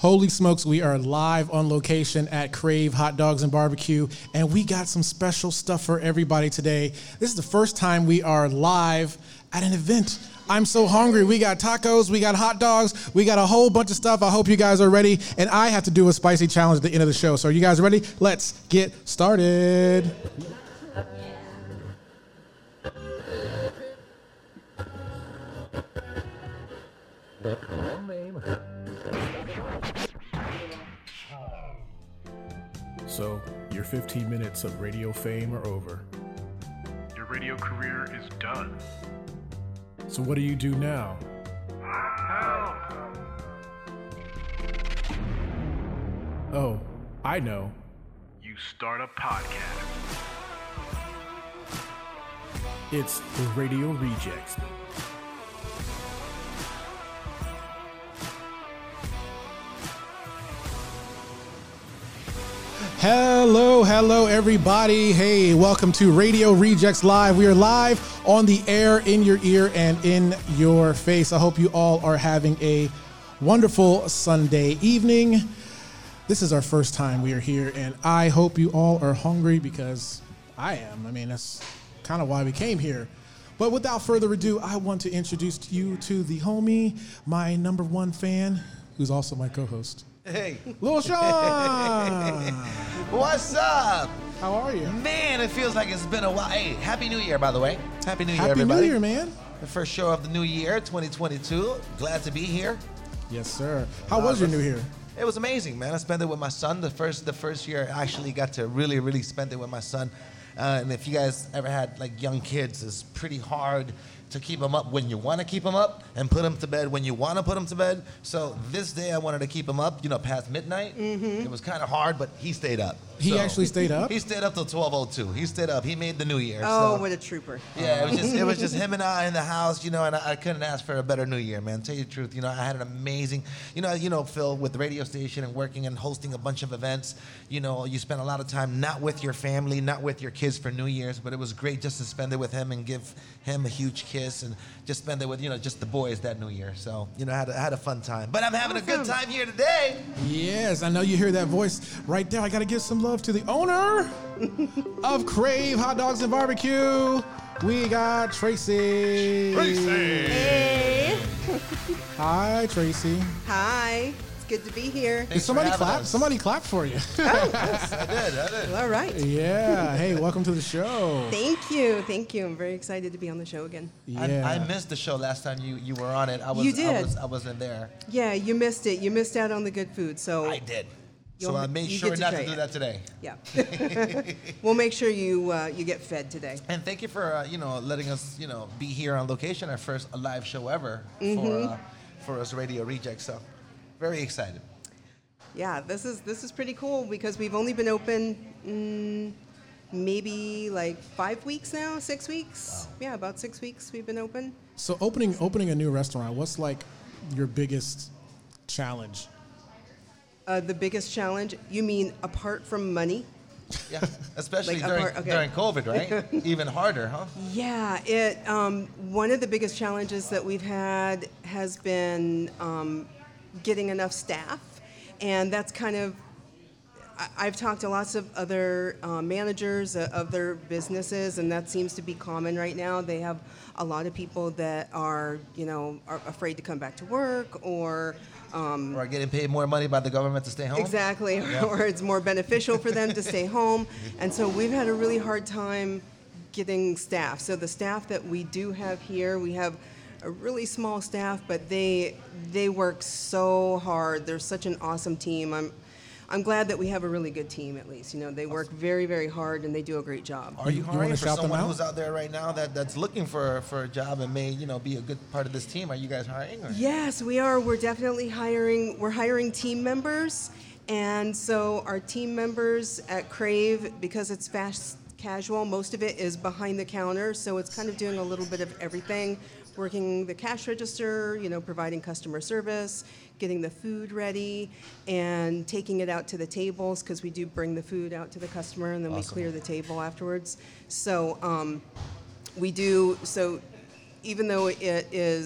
Holy smokes, we are live on location at Crave Hot Dogs and Barbecue, and we got some special stuff for everybody today. This is the first time we are live at an event. I'm so hungry. We got tacos, we got hot dogs, we got a whole bunch of stuff. I hope you guys are ready, and I have to do a spicy challenge at the end of the show. So are you guys ready? Let's get started. So, your 15 minutes of radio fame are over. Your radio career is done. So what do you do now? Help! Oh, I know. You start a podcast. It's the Radio Rejects. Hello, everybody. Hey, welcome to Radio Rejects Live. We are live on the air, in your ear, and in your face. I hope you all are having a wonderful Sunday evening. This is our first time we are here, and I hope you all are hungry because I am. I mean, that's kind of why we came here. But without further ado, I want to introduce you to the homie, my number one fan, who's also my co-host. Hey. Lil Sean! What's up? How are you? Man, it feels like it's been a while. Hey, Happy New Year, by the way. Happy New Year, Happy everybody. New Year, man. The first show of the new year, 2022. Glad to be here. Yes, sir. How was your New Year? It was amazing, man. I spent it with my son. The first year, I actually got to really spend it with my son. And if you guys ever had like young kids, it's pretty hard to keep them up when you want to keep them up and put them to bed when you want to put them to bed. So this day I wanted to keep him up, past midnight. It was kind of hard, but he stayed up. He actually stayed up? He stayed up till 12:02. He stayed up. He made the new year. Oh, so. what a trooper. Yeah, it was just him and I in the house, and I couldn't ask for a better new year, man. Tell you the truth, I had an amazing, Phil, with the radio station and working and hosting a bunch of events, you spend a lot of time not with your family, not with your kids for New Year's, but it was great just to spend it with him and give him a huge kiss and just spend it with, just the boys that New Year. So, I had a fun time. But I'm having a good time here today. Yes, I know you hear that voice right there. I got to give some love to the owner of Crave Hot Dogs and Barbecue. We got Tracy. Hey. Hi, Tracy. Hi. It's good to be here. Did somebody clap? Somebody clap for you. I did. All right. Yeah. Hey, welcome to the show. Thank you. I'm very excited to be on the show again. Yeah. I missed the show last time you were on it. You did. I wasn't there. Yeah, you missed it. You missed out on the good food. So I did. So I made sure not to do that today. Yeah. We'll make sure you get fed today. And thank you for letting us be here on location, our first live show ever for us Radio Rejects. So very excited. Yeah, this is pretty cool because we've only been open maybe like 5 weeks now, 6 weeks. Wow. Yeah, about 6 weeks we've been open. So opening a new restaurant, what's like your biggest challenge? The biggest challenge, you mean apart from money? Yeah, especially like during COVID, right? Even harder, huh? Yeah, one of the biggest challenges that we've had has been getting enough staff, and that's kind of, I've talked to lots of other managers of their businesses, and that seems to be common right now. They have a lot of people that are afraid to come back to work or getting paid more money by the government to stay home. Exactly, yeah. Or it's more beneficial for them to stay home. And so we've had a really hard time getting staff. So the staff that we do have here, we have a really small staff, but they work so hard. They're such an awesome team. I'm glad that we have a really good team, at least. They work very, very hard, and they do a great job. Are you hiring for shout them someone out? who's out there right now that's looking for a job and may be a good part of this team? Are you guys hiring? Or? Yes, we are. We're definitely hiring. We're hiring team members, and so our team members at Crave, because it's fast casual, most of it is behind the counter, so it's kind of doing a little bit of everything. Working the cash register, providing customer service, getting the food ready, and taking it out to the tables, because we do bring the food out to the customer, and then we clear the table afterwards. So we do, so even though it is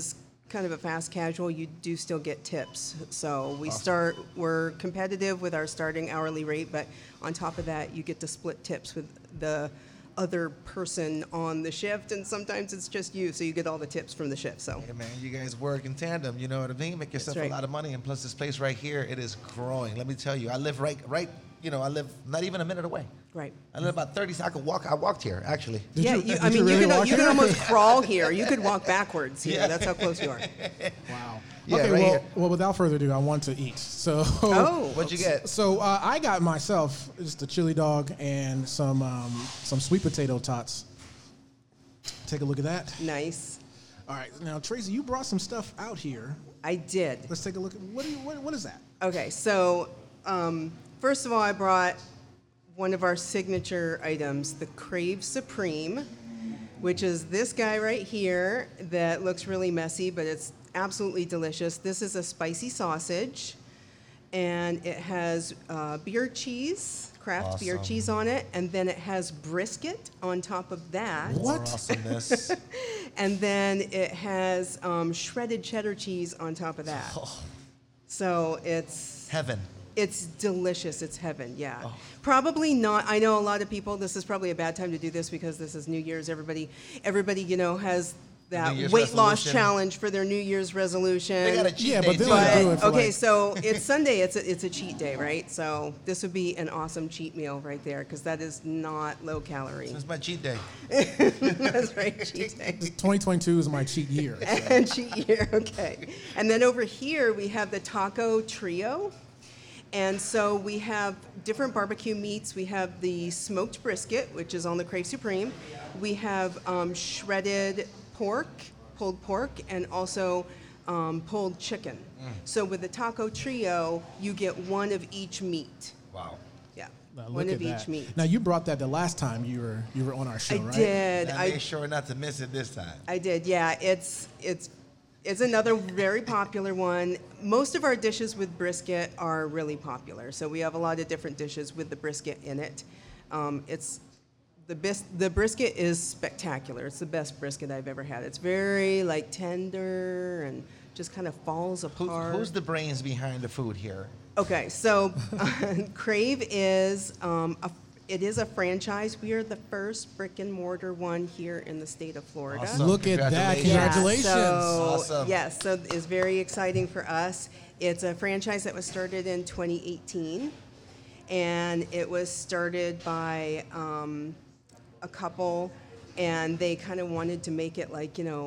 kind of a fast casual, you do still get tips. So we're competitive with our starting hourly rate, but on top of that, you get to split tips with the other person on the shift, and sometimes it's just you, so you get all the tips from the shift. So Hey man, you guys work in tandem, you know what I mean? Make yourself right. a lot of money, and plus this place right here, it is growing. Let me tell you, I live right, I live not even a minute away. right. I live about 30 seconds. I walked here, actually. Did Yeah, you- I did mean, you you really can walk you can here? almost crawl here. You could walk backwards here. Yeah. That's how close you are. Wow. Yeah, Okay, right well, here. well, without further ado, I want to eat. So, Oh. What'd you get? so I got myself just a chili dog and some sweet potato tots. Take a look at that. Nice. All right, now Tracy, you brought some stuff out here. I did. Let's take a look. What is that? Okay, so first of all, I brought one of our signature items, the Crave Supreme, which is this guy right here that looks really messy, but it's absolutely delicious. This is a spicy sausage, and it has beer cheese, Kraft beer Awesome. cheese on it, and then it has brisket on top of that. What? More awesomeness. And then it has shredded cheddar cheese on top of that. So Heaven. it's delicious. It's heaven, yeah. Oh. Probably not. I know a lot of people, this is probably a bad time to do this because this is New Year's. Everybody, has that New Year's weight loss resolution. challenge for their New Year's resolution. They got a cheat Yeah, day but then too. they do But, it for okay, like- so it's Sunday. It's a cheat day, right? So this would be an awesome cheat meal right there because that is not low calorie. It's my cheat day. That's right, cheat day. 2022 is my cheat year. And cheat year, okay. And then over here we have the taco trio. And so we have different barbecue meats. We have the smoked brisket, which is on the Crave Supreme. We have shredded pork, pulled pork, and also pulled chicken. So with the taco trio, you get one of each meat. Wow. Yeah, Now, one look of at each that. meat. Now you brought that the last time you were on our show, I right? did. And I made sure not to miss it this time. I did, yeah. It's another very popular one. Most of our dishes with brisket are really popular. So we have a lot of different dishes with the brisket in it. The brisket is spectacular. It's the best brisket I've ever had. It's very tender and just kind of falls apart. Who's the brains behind the food here? Okay, so Crave is it is a franchise. We are the first brick and mortar one here in the state of Florida. Awesome. Look at that! Congratulations. Congratulations! Awesome. Yes, so it's very exciting for us. It's a franchise that was started in 2018, and it was started by a couple, and they kind of wanted to make it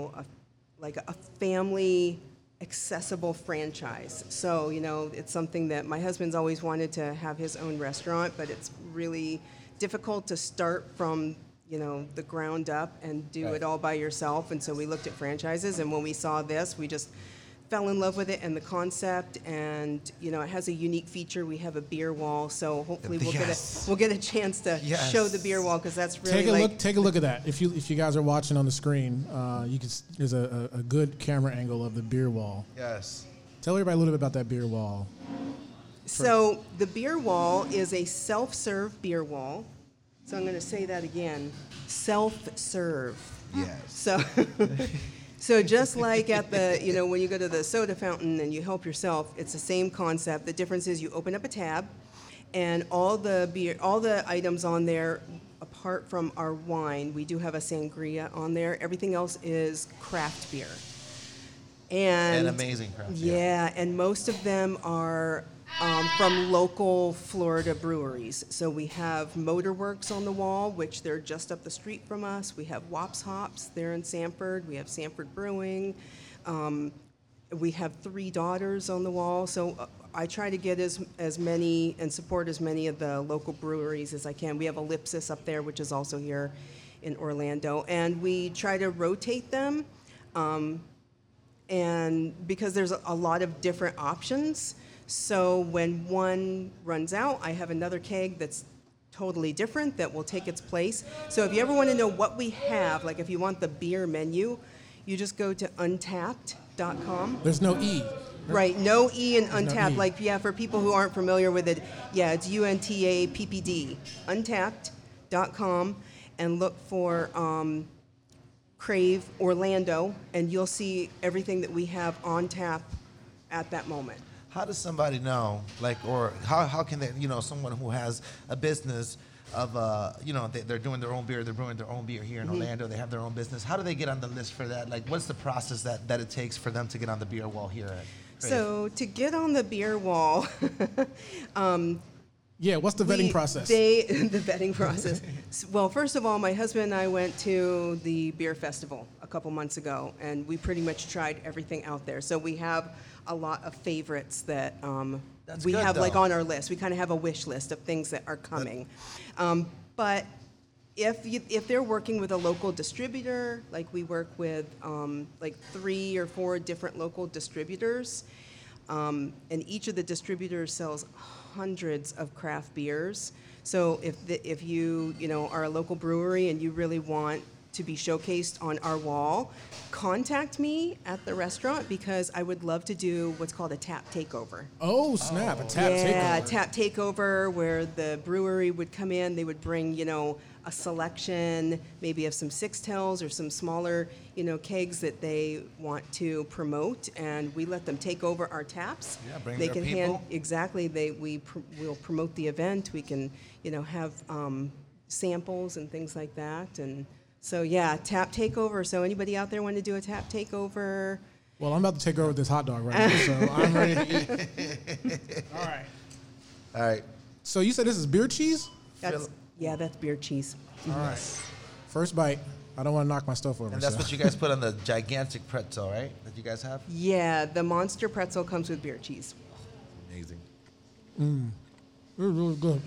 a family accessible franchise. So, it's something that my husband's always wanted to have his own restaurant, but it's really difficult to start from, the ground up and do it all by yourself. And so we looked at franchises, and when we saw this, we just fell in love with it and the concept, and it has a unique feature. We have a beer wall, so hopefully Yes. we'll get a chance to Yes. show the beer wall because that's really Take a look at that. If you guys are watching on the screen, there's a good camera angle of the beer wall. Yes. Tell everybody a little bit about that beer wall. So the beer wall is a self-serve beer wall. So I'm going to say that again, self-serve. Yes. So just like at the, when you go to the soda fountain and you help yourself, it's the same concept. The difference is you open up a tab, and all the items on there, apart from our wine, we do have a sangria on there. Everything else is craft beer. And amazing craft beer. Yeah, and most of them are from local Florida breweries. So we have Motorworks on the wall, which they're just up the street from us. We have Wops Hops there in Sanford. We have Sanford Brewing. We have Three Daughters on the wall. So I try to get as many and support as many of the local breweries as I can. We have Ellipsis up there, which is also here in Orlando. And we try to rotate them. And because there's a lot of different options, so when one runs out, I have another keg that's totally different that will take its place. So if you ever want to know what we have, like if you want the beer menu, you just go to untapped.com. There's no E. Right, no E in no Untapped. E. For people who aren't familiar with it, it's UNTAPPD, untapped.com, and look for Crave, Orlando, and you'll see everything that we have on tap at that moment. How does somebody know, like, or how can they, someone who has a business of, they're doing their own beer, they're brewing their own beer here in Orlando, they have their own business. How do they get on the list for that? Like, what's the process that it takes for them to get on the beer wall here at Crave? So to get on the beer wall, Yeah, what's the vetting process? The vetting process. Well, first of all, my husband and I went to the beer festival a couple months ago, and we pretty much tried everything out there. So we have a lot of favorites that That's we good, have like though. on our list. We kind of have a wish list of things that are coming. But if they're working with a local distributor, like we work with like 3 or 4 different local distributors, and each of the distributors sells hundreds of craft beers. So if you are a local brewery and you really want to be showcased on our wall, contact me at the restaurant because I would love to do what's called a tap takeover. Oh, snap. A tap Yeah, takeover. tap takeover where the brewery would come in, they would bring, a selection maybe of some 6-tails or some smaller, kegs that they want to promote, and we let them take over our taps. Yeah, bring they their can people. exactly. We'll promote the event. We can, have samples and things like that, and so yeah, tap takeover. So anybody out there want to do a tap takeover? Well, I'm about to take over this hot dog right now, so I'm ready to eat. All right. All right. So you said this is beer cheese? That's beer cheese. All right. First bite. I don't want to knock my stuff over. And that's so. what you guys put on the gigantic pretzel, right? That you guys have? Yeah, the monster pretzel comes with beer cheese. Amazing. It's really good.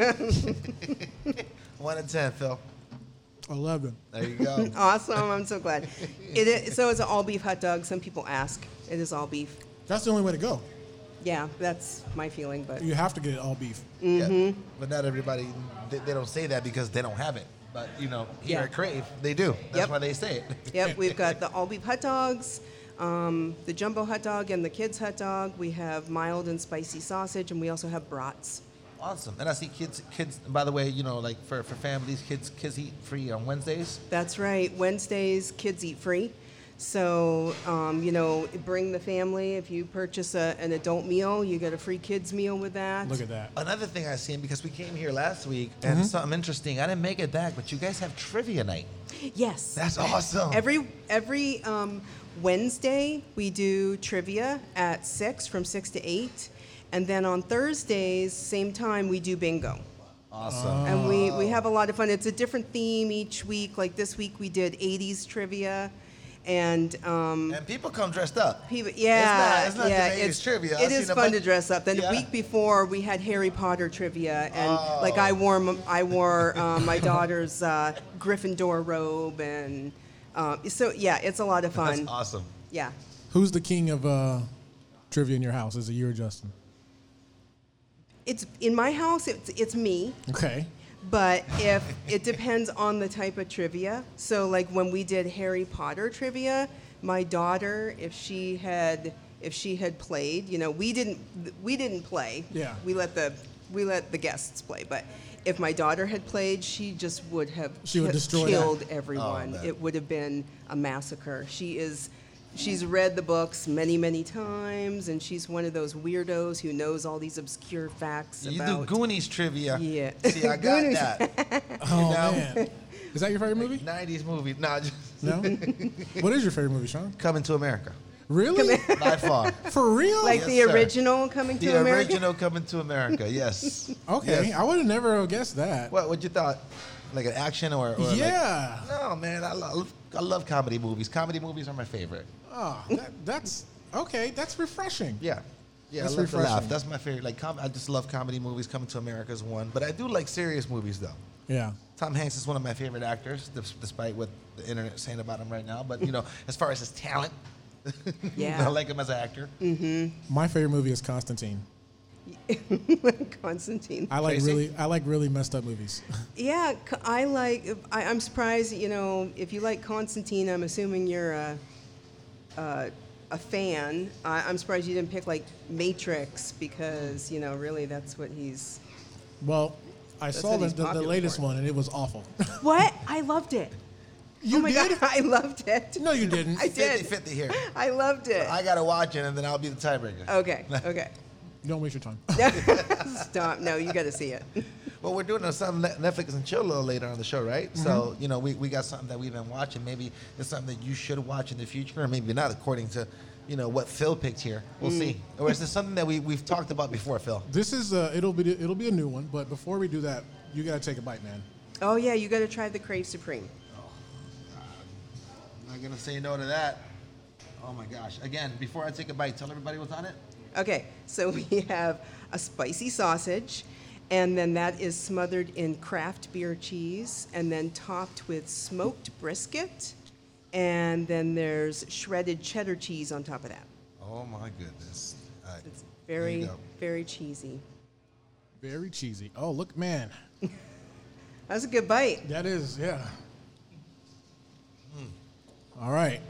1 to 10, Phil. 11. There you go. Awesome, I'm so glad. So it's an all beef hot dog. Some people ask. It is all beef. That's the only way to go. Yeah, that's my feeling, but You have to get it all beef. Yeah. But not everybody, they don't say that because they don't have it. But, here Yeah. at Crave, they do. That's Yep. why they say it. yep, we've got the all beef hot dogs, the jumbo hot dog, and the kids hot dog. We have mild and spicy sausage, and we also have brats. Awesome. And I see kids, by the way, like for families, kids eat free on Wednesdays. That's right. Wednesdays, kids eat free. So, bring the family. If you purchase an adult meal, you get a free kids meal with that. Look at that. Another thing I seen, because we came here last week, and something interesting, I didn't make it back, but you guys have trivia night. Yes. That's awesome. Every Wednesday, we do trivia at 6, from 6 to 8. And then on Thursdays, same time, we do bingo. Awesome. And we have a lot of fun. It's a different theme each week. Like this week, we did 80s trivia. And And people come dressed up. people, yeah, It's not yeah, just 80s trivia. I've It seen is a fun bunch- to dress up. Then Yeah. the week before, we had Harry Potter trivia, and like I wore my daughter's Gryffindor robe, and so yeah, it's a lot of fun. That's awesome. Yeah. Who's the king of trivia in your house? Is it you or Justin? It's in my house. It's me. Okay. But if it depends on the type of trivia. So like when we did Harry Potter trivia, my daughter, if she had played, we didn't play. Yeah. We let the guests play. But if my daughter had played, she just would have She would destroy that. killed everyone. man. It would have been a massacre. She's read the books many, many times, and she's one of those weirdos who knows all these obscure facts You about. do Goonies trivia. Yeah. See, I got Goonies. that. Oh, know? man. Is that your favorite movie? 90s movie. No, just No? What is your favorite movie, Sean? Coming to America. Really? By far. For real? Like Yes, the sir. original Coming to The America? original Coming to America, yes. Okay. Yes. I would have never guessed that. What you thought? Like an action or Yeah. Like, no, man, I love comedy movies. Comedy movies are my favorite. Oh, that's okay. That's refreshing. Yeah. Yeah, That's I love to laugh. refreshing. That's my favorite. Like, I just love comedy movies. Coming to America is one. But I do like serious movies, though. Yeah. Tom Hanks is one of my favorite actors, despite what the internet's saying about him right now. But, as far as his talent, Yeah. I like him as an actor. My favorite movie is Constantine. Constantine. I like Tracy? really messed up movies. Yeah, I'm surprised, if you like Constantine, I'm assuming you're a fan. I'm surprised you didn't pick like Matrix because, really that's what he's. Well, I saw what he's the popular latest for. one and it was awful. What? I loved it. You oh my did? God, I loved it. No, you didn't. I did. 50-50 here. I loved it. I gotta watch it, and then I'll be the tiebreaker. Okay, okay. Don't waste your time. Stop. No, you got to see it. Well, we're doing some Netflix and chill a little later on the show, right? So, we got something that we've been watching. Maybe it's something that you should watch in the future, or maybe not, according to, what Phil picked here. We'll see. Or is this something that we've talked about before, Phil? This is it'll be a new one, but before we do that, you gotta take a bite, man. Oh, yeah, you got to try the Crave Supreme. I'm not gonna say no to that. Oh my gosh! Again, before I take a bite, tell everybody what's on it. Okay, so we have a spicy sausage, and then that is smothered in craft beer cheese, and then topped with smoked brisket, and then there's shredded cheddar cheese on top of that. Oh my goodness! All right. It's There you very, go. very cheesy. Very cheesy. Oh, look, man. That's a good bite. That is, yeah. All right.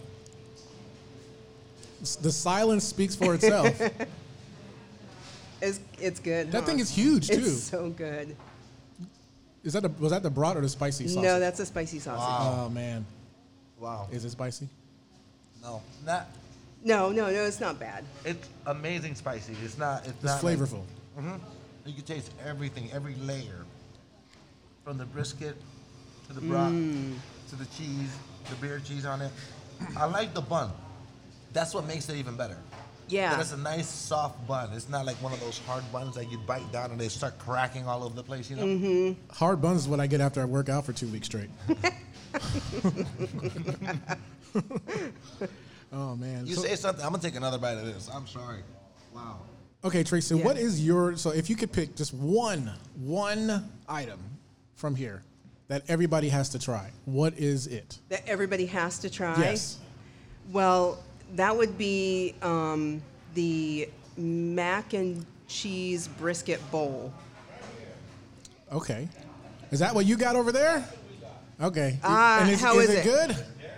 The silence speaks for itself. It's good. That huh? thing is huge, too. It's so good. Was that the brat or the spicy sausage? No, that's a spicy sausage. Wow. Oh, man. Wow. Is it spicy? No, not. No, it's not bad. It's amazing spicy. It's not. It's It's not flavorful. You can taste everything, every layer, from the brisket to the broth to the cheese, the beer cheese on it. I like the bun. That's what makes it even better. Yeah. That it's a nice soft bun. It's not like one of those hard buns that you bite down and they start cracking all over the place. Hard buns is what I get after I work out for 2 weeks straight. Oh, man. You say something, I'm gonna take another bite of this. I'm sorry. Wow. Okay, Tracy, Yeah. what is so if you could pick just one item from here that everybody has to try, what is it? That everybody has to try. Yes. Well, that would be the mac and cheese brisket bowl. Okay. Is that what you got over there? Okay. How is it? Good?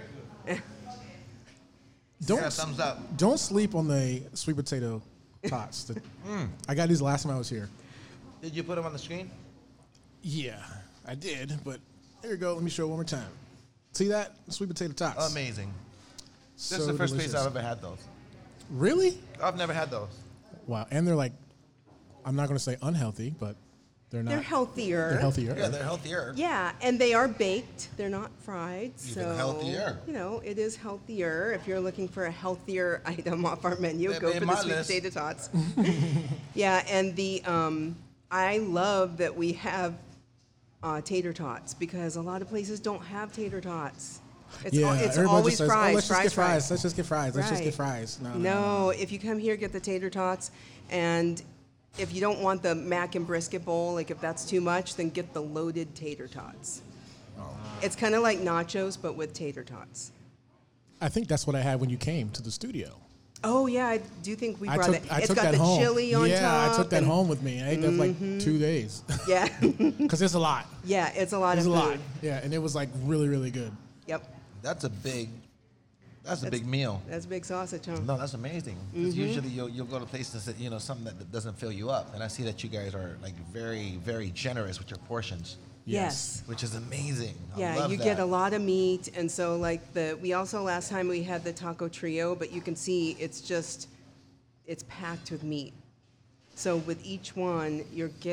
Yeah, thumbs up. Don't sleep on the sweet potato tots. I got these last time I was here. Did you put them on the screen? Yeah, I did, but here you go. Let me show it one more time. See that? Sweet potato tots. Amazing. This So is the first delicious. place I've ever had those. Really? I've never had those. Wow. And they're like, I'm not going to say unhealthy, but they're not. They're healthier. They're healthier. Yeah, they're healthier. Yeah, and they are baked. They're not fried. Even so, healthier. It is healthier. If you're looking for a healthier item off our menu, They go made for the my sweet list. potato tots. Yeah, and the I love that we have tater tots because a lot of places don't have tater tots. It's, Yeah, it's everybody always just says, fries, oh, let's just get fries. fries. Let's just get fries. Let's just get Right. fries. No. No, if you come here, get the tater tots, and if you don't want the mac and brisket bowl, like if that's too much, then get the loaded tater tots. It's kind of like nachos, but with tater tots. I think that's what I had when you came to the studio. Oh yeah, I do think we I brought took, it. I It's took got that the home. chili on yeah, top. I took that and- home with me. I ate that for like 2 days Yeah, because it's a lot. yeah, it's a lot It's of a food. lot. Yeah, and it was like really, really good. Yep, That's a big meal. that's a big sausage, huh? No, that's amazing. 'Cause usually you'll go to places that something that doesn't fill you up, and I see that you guys are like very, very generous with your portions, Yes. which is amazing. I Yeah, love you that. get a lot of meat, and so like we also last time we had the taco trio, but you can see it's packed with meat. So with each one,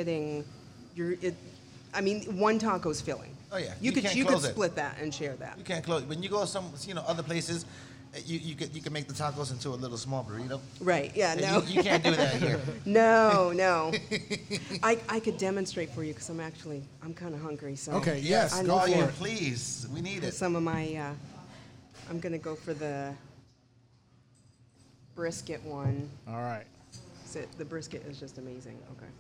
one taco's filling. Oh, yeah. You You could can't close it. split that and share that. You can't close. When you go some other places, you can make the tacos into a little small burrito. Right? Yeah. And No. you can't do that here. No. I could demonstrate for you because I'm kind of hungry. So Okay, yes, I go know for you, it. please. We need it. some of my. I'm gonna go for the brisket one. All right. The brisket is just amazing. Okay.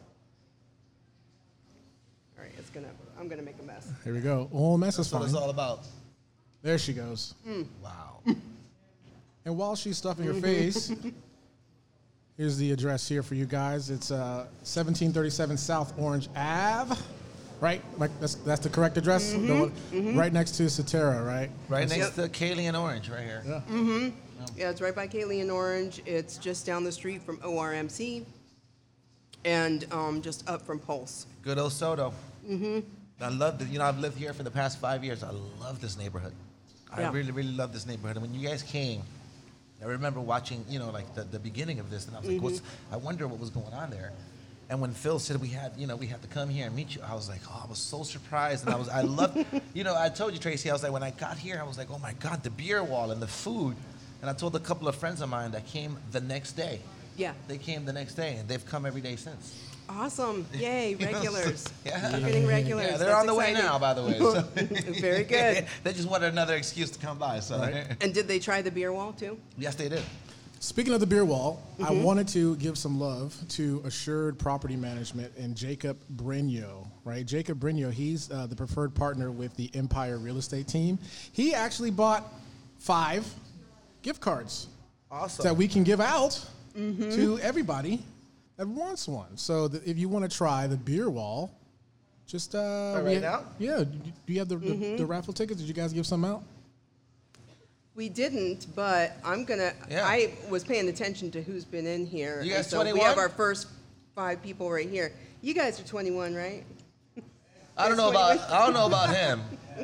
All right, I'm gonna make a mess. Here we go. Oh, mess is That's what fine. it's all about. There she goes. Wow. And while she's stuffing her face, here's the address here for you guys. It's 1737 South Orange Ave, right? Like that's the correct address. The one- Right next to Cetera, right? Right next to Kaylee and Orange, right here. Yeah. Yeah, it's right by Kaylee and Orange. It's just down the street from ORMC, and just up from Pulse. Good old Soto. I love it. I've lived here for the past 5 years. I love this neighborhood. I really, really love this neighborhood. And when you guys came, I remember watching, like the beginning of this, and I was like, I wonder what was going on there. And when Phil said we had to come here and meet you, I was like, I was so surprised, and I loved, I told you, Tracy, I was like, when I got here, I was like, oh my God, the beer wall and the food. And I told a couple of friends of mine that came the next day. Yeah. They came the next day, and they've come every day since. Awesome. Yay, regulars. Yeah. We're getting regulars. Yeah, they're That's on the way exciting. now, by the way. So. Very good. They just wanted another excuse to come by. So. Right. And did they try the beer wall too? Yes, they did. Speaking of the beer wall, I wanted to give some love to Assured Property Management and Jacob Brigno, right? Jacob Brigno, he's the preferred partner with the Empire Real Estate team. He actually bought 5 gift cards that we can give out to everybody that wants one. So if you want to try the beer wall, just right now? Yeah. Do you have the raffle tickets? Did you guys give some out? We didn't, but I'm gonna. Yeah. I was paying attention to who's been in here. You guys and so 21? we have our first 5 people right here. You guys are 21, right? I don't know about him.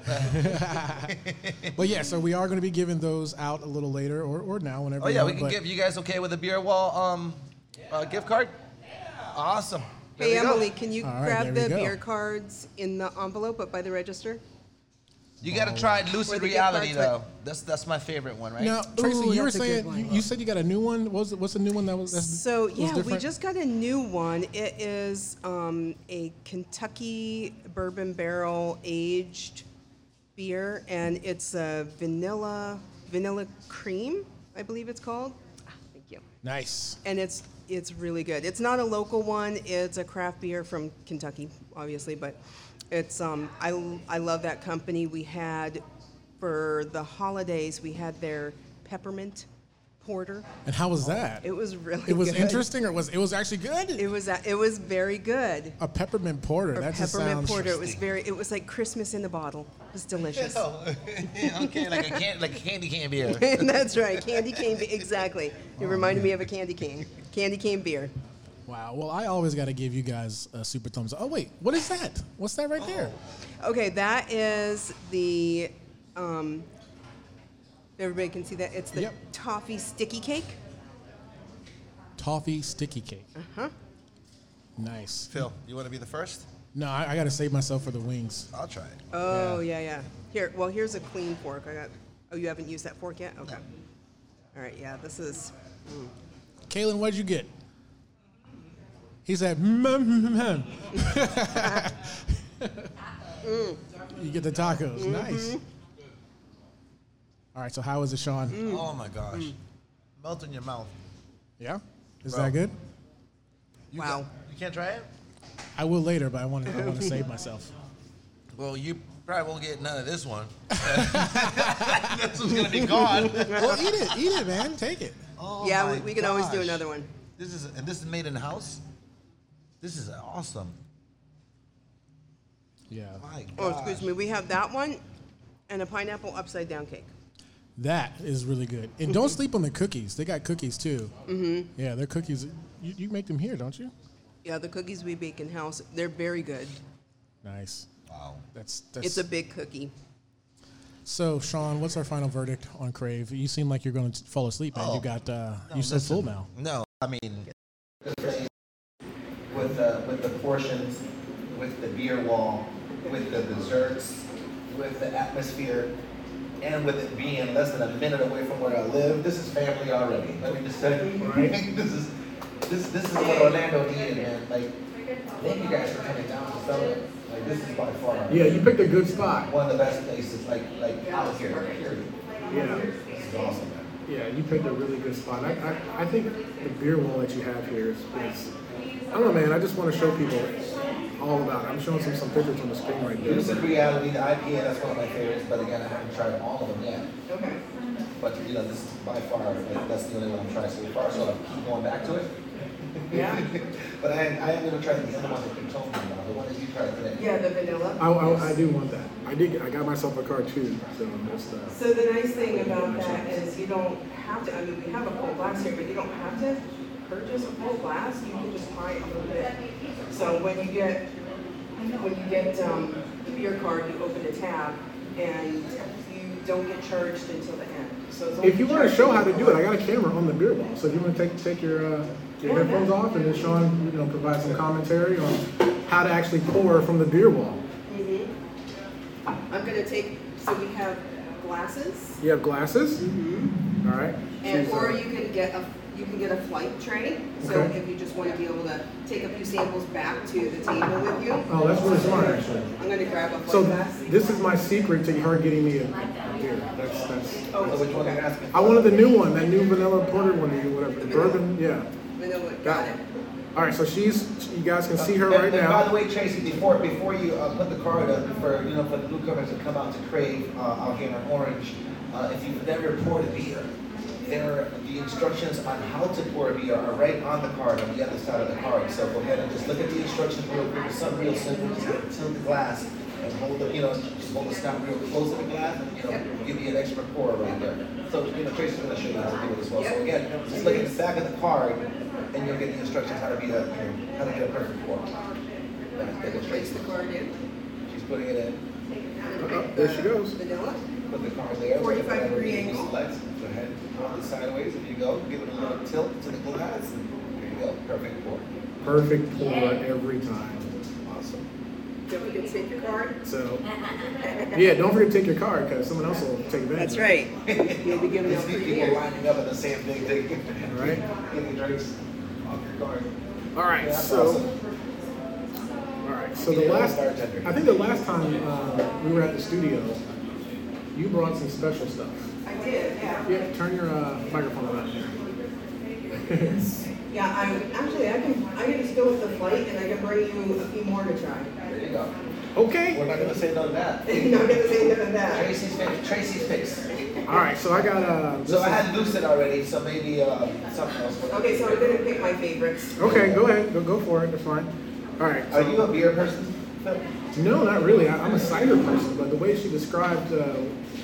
But yeah, so we are going to be giving those out a little later or now, whenever. Oh yeah, you we want, can give you guys okay with the beer wall gift card. Awesome. There Hey we go. Emily, can you All right, grab there the we go. beer cards in the envelope up by the register? You got to try Or Lucid the gift Reality cards, though. That's my favorite one, right? Now, Tracy, you were that's a good saying one. you said you got a new one. What's the new one that was? So was yeah, we different? just got a new one. It is a Kentucky bourbon barrel aged beer, and it's a vanilla cream, I believe it's called. Thank you. Nice. And it's really good. It's not a local one. It's a craft beer from Kentucky, obviously, but it's I love that company. We had for the holidays we had their peppermint porter. And how was that? It was really It was good. interesting, or it was actually good? It was very good. A peppermint porter. Or That just peppermint sounds. porter. It was like Christmas in the bottle. It was delicious. Okay, like a candy cane beer. That's right, candy cane. Exactly. It reminded me of a candy cane. Candy cane beer. Wow. Well, I always got to give you guys a super thumbs up. Oh wait, what is that? What's that right there? Okay, that is the. Everybody can see that. It's the Yep. toffee sticky cake. Toffee sticky cake. Huh? Nice. Phil, you want to be the first? No, I got to save myself for the wings. I'll try it. Oh yeah. Here's a clean fork. Oh, you haven't used that fork yet? Okay. All right. Yeah, this is. Kaylin, what'd you get? He said, You get the tacos. Nice. All right, so how is it, Sean? Oh my gosh. Melt in your mouth. Yeah? Is Bro. that good? Wow. You can't try it? I will later, but I want to save myself. Well, you probably won't get none of this one. This one's gonna be gone. Well, eat it, man. Take it. Oh Yeah, my we can always do gosh. another one. This is made in house. This is awesome. Yeah. My Oh, gosh. excuse me. We have that one and a pineapple upside down cake. That is really good. And don't sleep on the cookies. They got cookies too. Mm-hmm. Yeah, their cookies. You make them here, don't you? Yeah, the cookies we bake in house, they're very good. Nice. Wow. That's It's a big cookie. So, Sean, what's our final verdict on Crave? You seem like you're going to fall asleep, man. Oh. You got you so full now. No, I mean, with the portions, with the beer wall, with the desserts, with the atmosphere, and with it being less than a minute away from where I live, this is family already. Let me just say, right? This is what Orlando needed, man. Like, thank you guys for coming down to Philly. Like, this is by far Yeah, you picked a good spot. one of the best places, like out here. Period. Yeah, This is awesome, man. yeah, you picked a really good spot. I think the beer wall that you have here is I don't know, man. I just want to show people all about it. I'm showing some pictures on the screen right there. Lucid Reality, the IPA, that's one of my favorites, but again, I haven't tried all of them yet. Okay. But, this is by far, that's the only one I've tried so far, so I'll keep going back to it. Yeah. But I am going to try the other one that you told me about, the one that you tried today. Yeah, the vanilla. I do want that. I got myself a card too, so just So the nice thing about that is you don't have to, I mean, we have a full glass here, but you don't have to purchase a full glass. You can just buy a little bit. So when you get the beer card, you open a tab and you don't get charged until the end. So it's If only you want to charged show how to when do it, I got a camera on the beer ball. So if you want to take your headphones off and then Sean, provide some commentary on how to actually pour from the beer ball. I'm gonna take. So we have glasses. You have glasses. All right. And She's, or you can get a flight tray. So Okay. if you just want to be able to take a few samples back to the table with you. Oh, that's really smart, actually. I'm gonna grab a flight So glass. this is my secret to her getting me a beer. That's. Oh, So which one are you asking? I wanted the new one, that new vanilla porter one, or whatever. The bourbon, yeah. Vanilla. Got it. All right, so you guys can see her right And by now. the way, Tracy, before you put the card up for for the newcomers to come out to Crave out here in Orange, if you've never poured a beer, the instructions on how to pour a beer are right on the card on the other side of the card. So go ahead and just look at the instructions real quick. It's something real simple. Just tilt the glass and hold just hold the snout real close to the glass, and give you an extra pour right there. So Tracy's going to show you how to do it as well. So again, just look at the back of the card, and you'll get the instructions how to be how to get a perfect pour. There goes Place Tracy. the card in. She's putting it in. Oh, there she goes. Vanilla. Put the card there. 45-degree angle. Select. Go ahead. Hold it sideways. If you go, give it a little tilt to the glass, and there you go. Perfect pour. Perfect pour every time. Awesome. Don't forget to take your card. So, yeah, don't forget to take your card because someone else will take advantage. That's right. You'll be giving These out free people beer. lining up at the same thing, taking Right. getting drinks off your card. All right, Yeah, that's so awesome. so the last, I think the last time we were at the studio, you brought some special stuff. I did, yeah. Yeah, turn your microphone around here. Yeah, I can just go with the flight and I can bring you a few more to try. There you go. Okay. We're not gonna say no to that. I'm not gonna say none of that. Tracy's fix. All right, so I got So I had Lucid already, so maybe something else. Okay, so I'm gonna pick my favorites. Okay, go ahead. Go for it. That's fine. All right. Are you a beer person, Phil? No, not really. I'm a cider person, but the way she described, I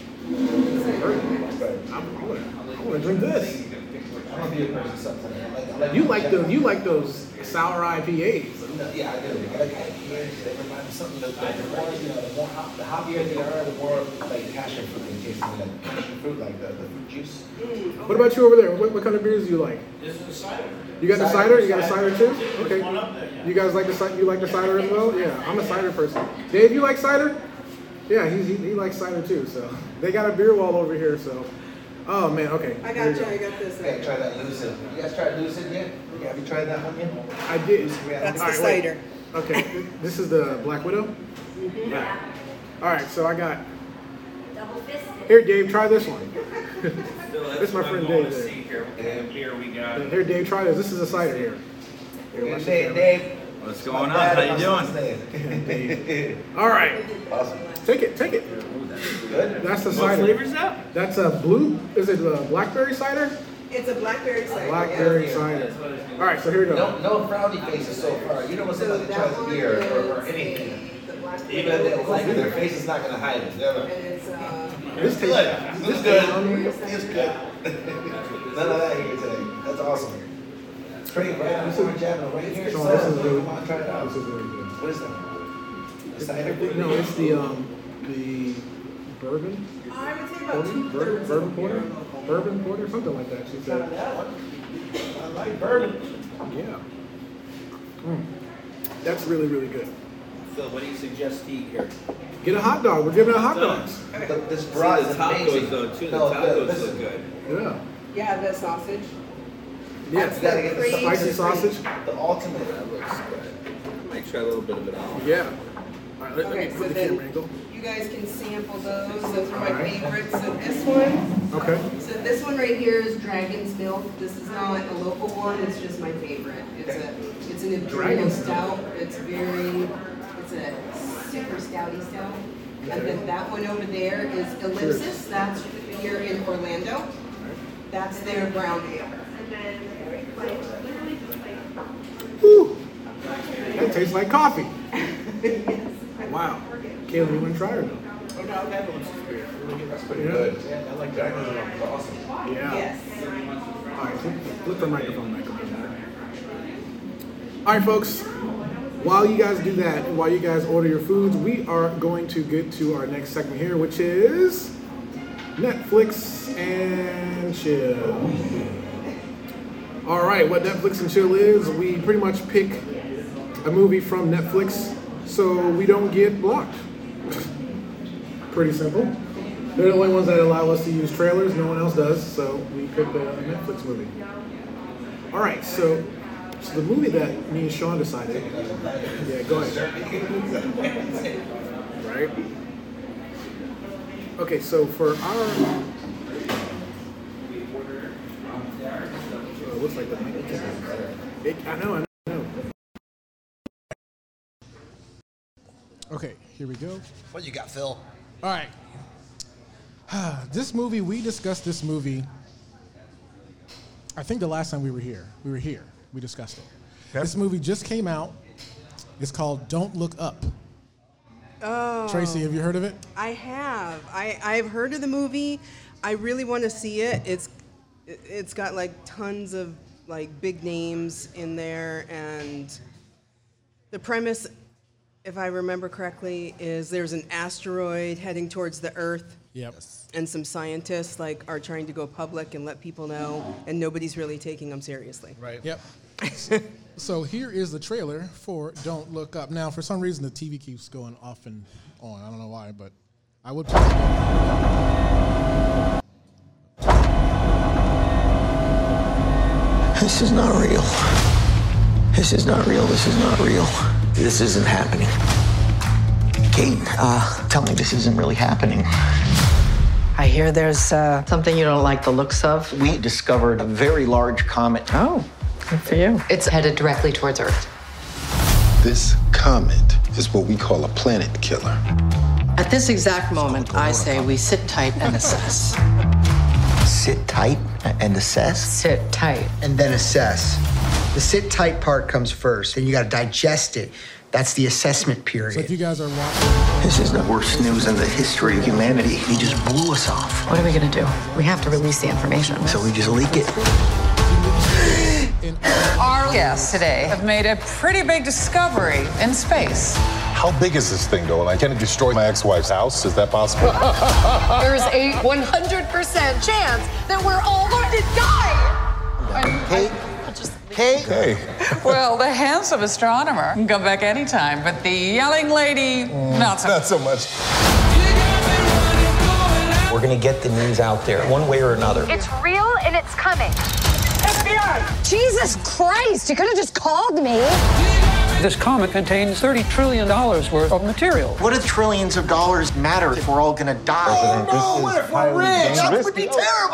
want to drink this. I'm a beer person sometimes. You like those sour IPAs. Yeah, I do. I like IPAs. They remind me of something that the hoppier they are, the more like passion fruit they taste me, like passion fruit, like the fruit juice. What about you over there? What kind of beers do you like? This is a cider. You got the cider? You got a cider too? There's Okay. one up there, yeah. You guys like the cider? You like the cider as well? Yeah, I'm a cider person. Dave, you like cider? Yeah, he likes cider too. So they got a beer wall over here. So, oh man, okay. I There got you you, I got this. You gotta try that Lucid. You guys tried Lucid yet? Yeah, have you tried that one yet? I did. That's All the right, wait. cider. Okay, this is the Black Widow. Yeah. All right, so I got. Double fisted. Here, Dave, try this one. Phil, This is that's my what friend I'm going Dave to there. see here. What kind of beer we got? Here, Dave, try this. This is a cider here. Here, watch this camera. Dave. What's going on? How you doing? doing? All right, Awesome. take it. Good. That's the What cider. flavor's that? That's a blue. Is it a blackberry cider? It's a blackberry cider. Blackberry yeah. cider. All right, so here we go. No frowny faces so far. You know when So somebody that tries a one beer or is anything. the blackberry. Even if they don't like it, their face is not gonna hide it. They're And like, it's This tastes. good. It's good. unreal. It's good. None of that here today. That's awesome. It's pretty right. This is what Javin right here. Sean, this is really. Come on, try it out. This is really good. What is that? The cider? No, it's the bourbon. I would say about Porter? 2/3 Bourbon porter? Bourbon porter, something like that. She said. I like bourbon. Yeah. That's really, really good. Phil, what do you suggest to eat here? Get a hot dog. We're giving out hot dogs. This broth is the tacos amazing. though too. The No, tacos this look is- good. Yeah. You have the sausage. Yeah. You gotta get the Cream. Spicy sausage. The ultimate. That looks good. I might try a little bit of it out. Yeah. All right, let Okay, me so put the then camera angle. you guys can sample those. Those are my favorites. So this one. Okay. So this one right here is Dragon's Milk. This is not a local one. It's just my favorite. It's an imperial Dragon's stout. It's a super stouty stout. And then that one over there is Ellipsis. That's here in Orlando. That's their brown ale. Woo. That tastes like coffee. Wow. Kayla, you want to try her though? That's pretty good. Yeah, I like that. That's awesome. Yeah. Yes. All right, flip the microphone back around. All right, folks. While you guys do that, and while you guys order your foods, we are going to get to our next segment here, which is Netflix and chill. All right, what Netflix and chill is, we pretty much pick a movie from Netflix so we don't get blocked. Pretty simple. They're the only ones that allow us to use trailers. No one else does, so we picked a Netflix movie. All right, so the movie that me and Sean decided. Yeah, go ahead. Right. Okay, so for our. It looks like the mic. I know. Okay, here we go. What you got, Phil? All right. This movie, we discussed this movie, I think the last time we were here. We discussed it. Yep. This movie just came out. It's called Don't Look Up. Oh. Tracy, have you heard of it? I have. I've heard of the movie. I really want to see it. It's got like tons of like big names in there, and the premise, if I remember correctly, is there's an asteroid heading towards the Earth. Yep. And some scientists like are trying to go public and let people know, and nobody's really taking them seriously. Right. Yep. So here is the trailer for Don't Look Up. Now, for some reason, the TV keeps going off and on. I don't know why, but I would. This is not real. This is not real. This is not real. This isn't happening. Kate, tell me this isn't really happening. I hear there's something you don't like the looks of. We discovered a very large comet. Oh, good for you. It's headed directly towards Earth. This comet is what we call a planet killer. At this exact moment, I say we sit tight and assess. Sit tight and assess? Sit tight. And then assess. The sit tight part comes first, then you gotta digest it. That's the assessment period. So if you guys are watching... This is the worst news in the history of humanity. He just blew us off. What are we gonna do? We have to release the information. So we just leak it. Our guests today have made a pretty big discovery in space. How big is this thing, though? Can it destroy my ex-wife's house? Is that possible? There's a 100% chance that we're all going to die! Kate? Kate? Hey. Well, the handsome astronomer can come back anytime, but the yelling lady, not so Not so much. We're gonna get the news out there, one way or another. It's real and it's coming. FBI! Jesus Christ, you could have just called me. This comet contains $30 trillion worth of material. What do trillions of dollars matter if we're all gonna die? Oh, no, what if we're rich? That would be terrible.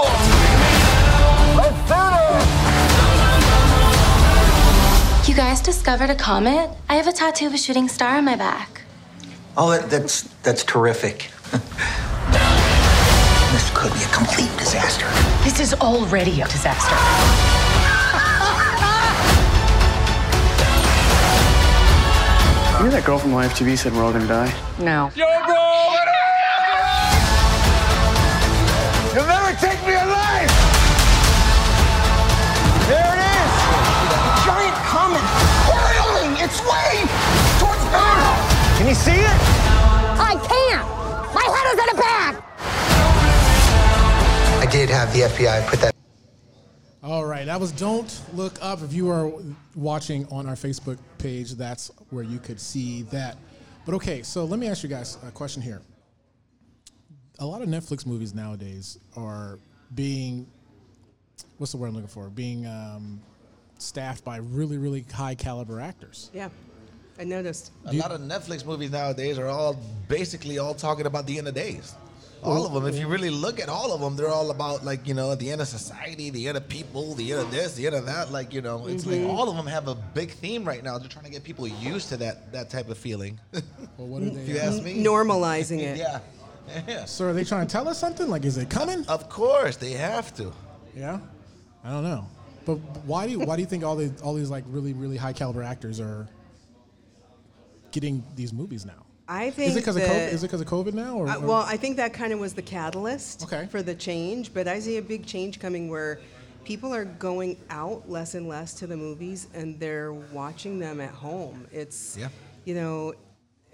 You guys discovered a comet? I have a tattoo of a shooting star on my back. Oh, that's terrific. This could be a complete disaster. This is already a disaster. You know that girl from Live TV said we're all gonna die? No. Yo, bro! You'll never take me alive! There it is! A giant comet hurling its way towards Earth! Can you see it? I can't! My head is in a bag! I did have the FBI put that. All right, that was Don't Look Up. If you are watching on our Facebook page, that's where you could see that. But okay, so let me ask you guys a question here. A lot of Netflix movies nowadays are being, what's the word I'm looking for? Being staffed by really, really high caliber actors. Yeah, I noticed. A lot of Netflix movies nowadays are all basically all talking about the end of days. All of them. If you really look at all of them, they're all about the end of society, the end of people, the end of this, the end of that. It's like all of them have a big theme right now. They're trying to get people used to that type of feeling. Well, what are they? If you ask me, normalizing it. Yeah. So are they trying to tell us something? Like, is it coming? Of course, they have to. Yeah, I don't know. But why do you think all these like really, really high caliber actors are getting these movies now? I think is it because of COVID now? Or well, I think that kind of was the catalyst Okay. for the change. But I see a big change coming where people are going out less and less to the movies, and they're watching them at home. It's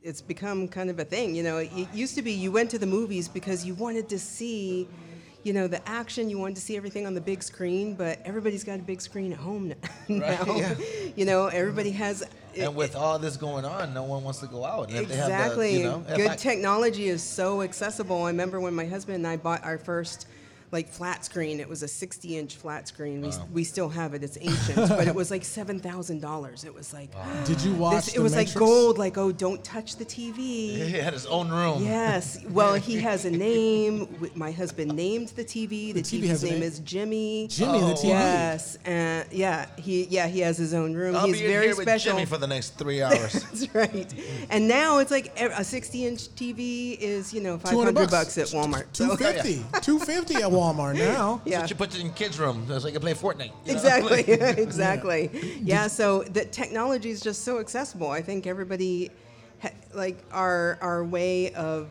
it's become kind of a thing. You know, it used to be you went to the movies because you wanted to see, you know, the action. You wanted to see everything on the big screen, but everybody's got a big screen at home now. Right, yeah. You know, everybody has. And with all this going on, no one wants to go out. And if Exactly. They have the, Good technology is so accessible. I remember when my husband and I bought our first like flat screen. It was a 60-inch flat screen. We still have it. It's ancient, but it was like $7,000. It was like. Did you watch? It was like gold. Like, oh, don't touch the TV. He had his own room. Yes. Well, he has a name. My husband named the TV. The TV's name is Jimmy. Jimmy, the TV. Yes, and he has his own room. I'll He's be in very here with special. Jimmy for the next 3 hours. That's right. And now it's like a 60-inch TV is, you know, $500 at Walmart. $250 at Walmart now. Yeah. But you put it in kids' room so you can play Fortnite. Exactly. Exactly. Yeah. So the technology is just so accessible. I think everybody, like our way of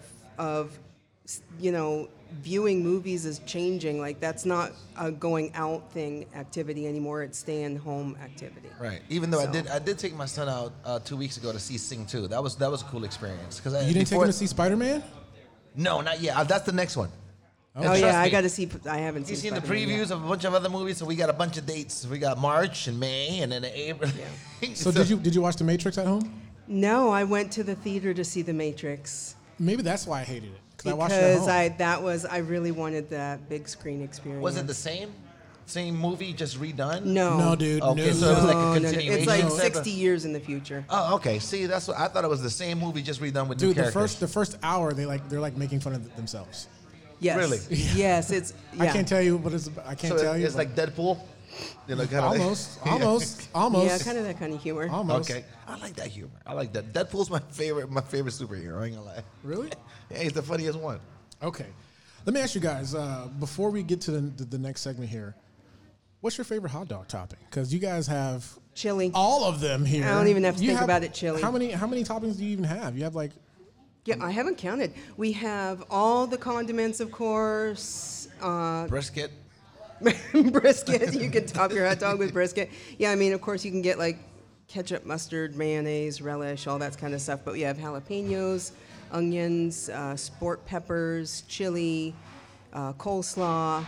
you know, viewing movies is changing. Like that's not a going out activity anymore. It's staying home activity. Right. Even though I did take my son out 2 weeks ago to see Sing 2. That was a cool experience. You didn't take him to see Spider-Man? No, not yet. That's the next one. Oh yeah, I got to see. I haven't He's seen seen the previews of a bunch of other movies, so we got a bunch of dates. We got March and May, and then April. Yeah. So did you watch The Matrix at home? No, I went to the theater to see The Matrix. Maybe that's why I hated it. I watched it at home. I really wanted that big screen experience. Was it the same movie just redone? No, dude. Okay, no. so it was like a continuation. It's like 60 years in the future. Oh, okay. See, that's what I thought. It was the same movie just redone with new Dude, characters. the first hour they're like making fun of themselves. Yes. Really? Yes, it's. Yeah. I can't tell you what it's. I can't tell you. It's like Deadpool. You know, almost. Yeah, kind of that kind of humor. Almost. Okay, I like that humor. I like that. Deadpool's my favorite superhero. I ain't gonna lie. Really? Yeah, he's the funniest one. Okay, let me ask you guys before we get to the next segment here. What's your favorite hot dog topping? Because you guys have chili. All of them here. I don't even have to think about it. Chili. How many toppings do you even have? You have like. Yeah, I haven't counted. We have all the condiments, of course. Brisket. Brisket. You can top your hot dog with brisket. Yeah, I mean, of course, you can get like ketchup, mustard, mayonnaise, relish, all that kind of stuff. But we have jalapenos, onions, sport peppers, chili, coleslaw.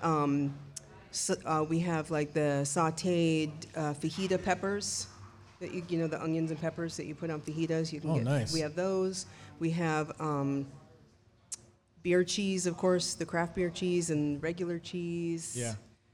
We have like the sautéed fajita peppers. That you know, the onions and peppers that you put on fajitas. You can get. Nice. We have those. We have beer cheese, of course, the craft beer cheese and regular cheese. Yeah.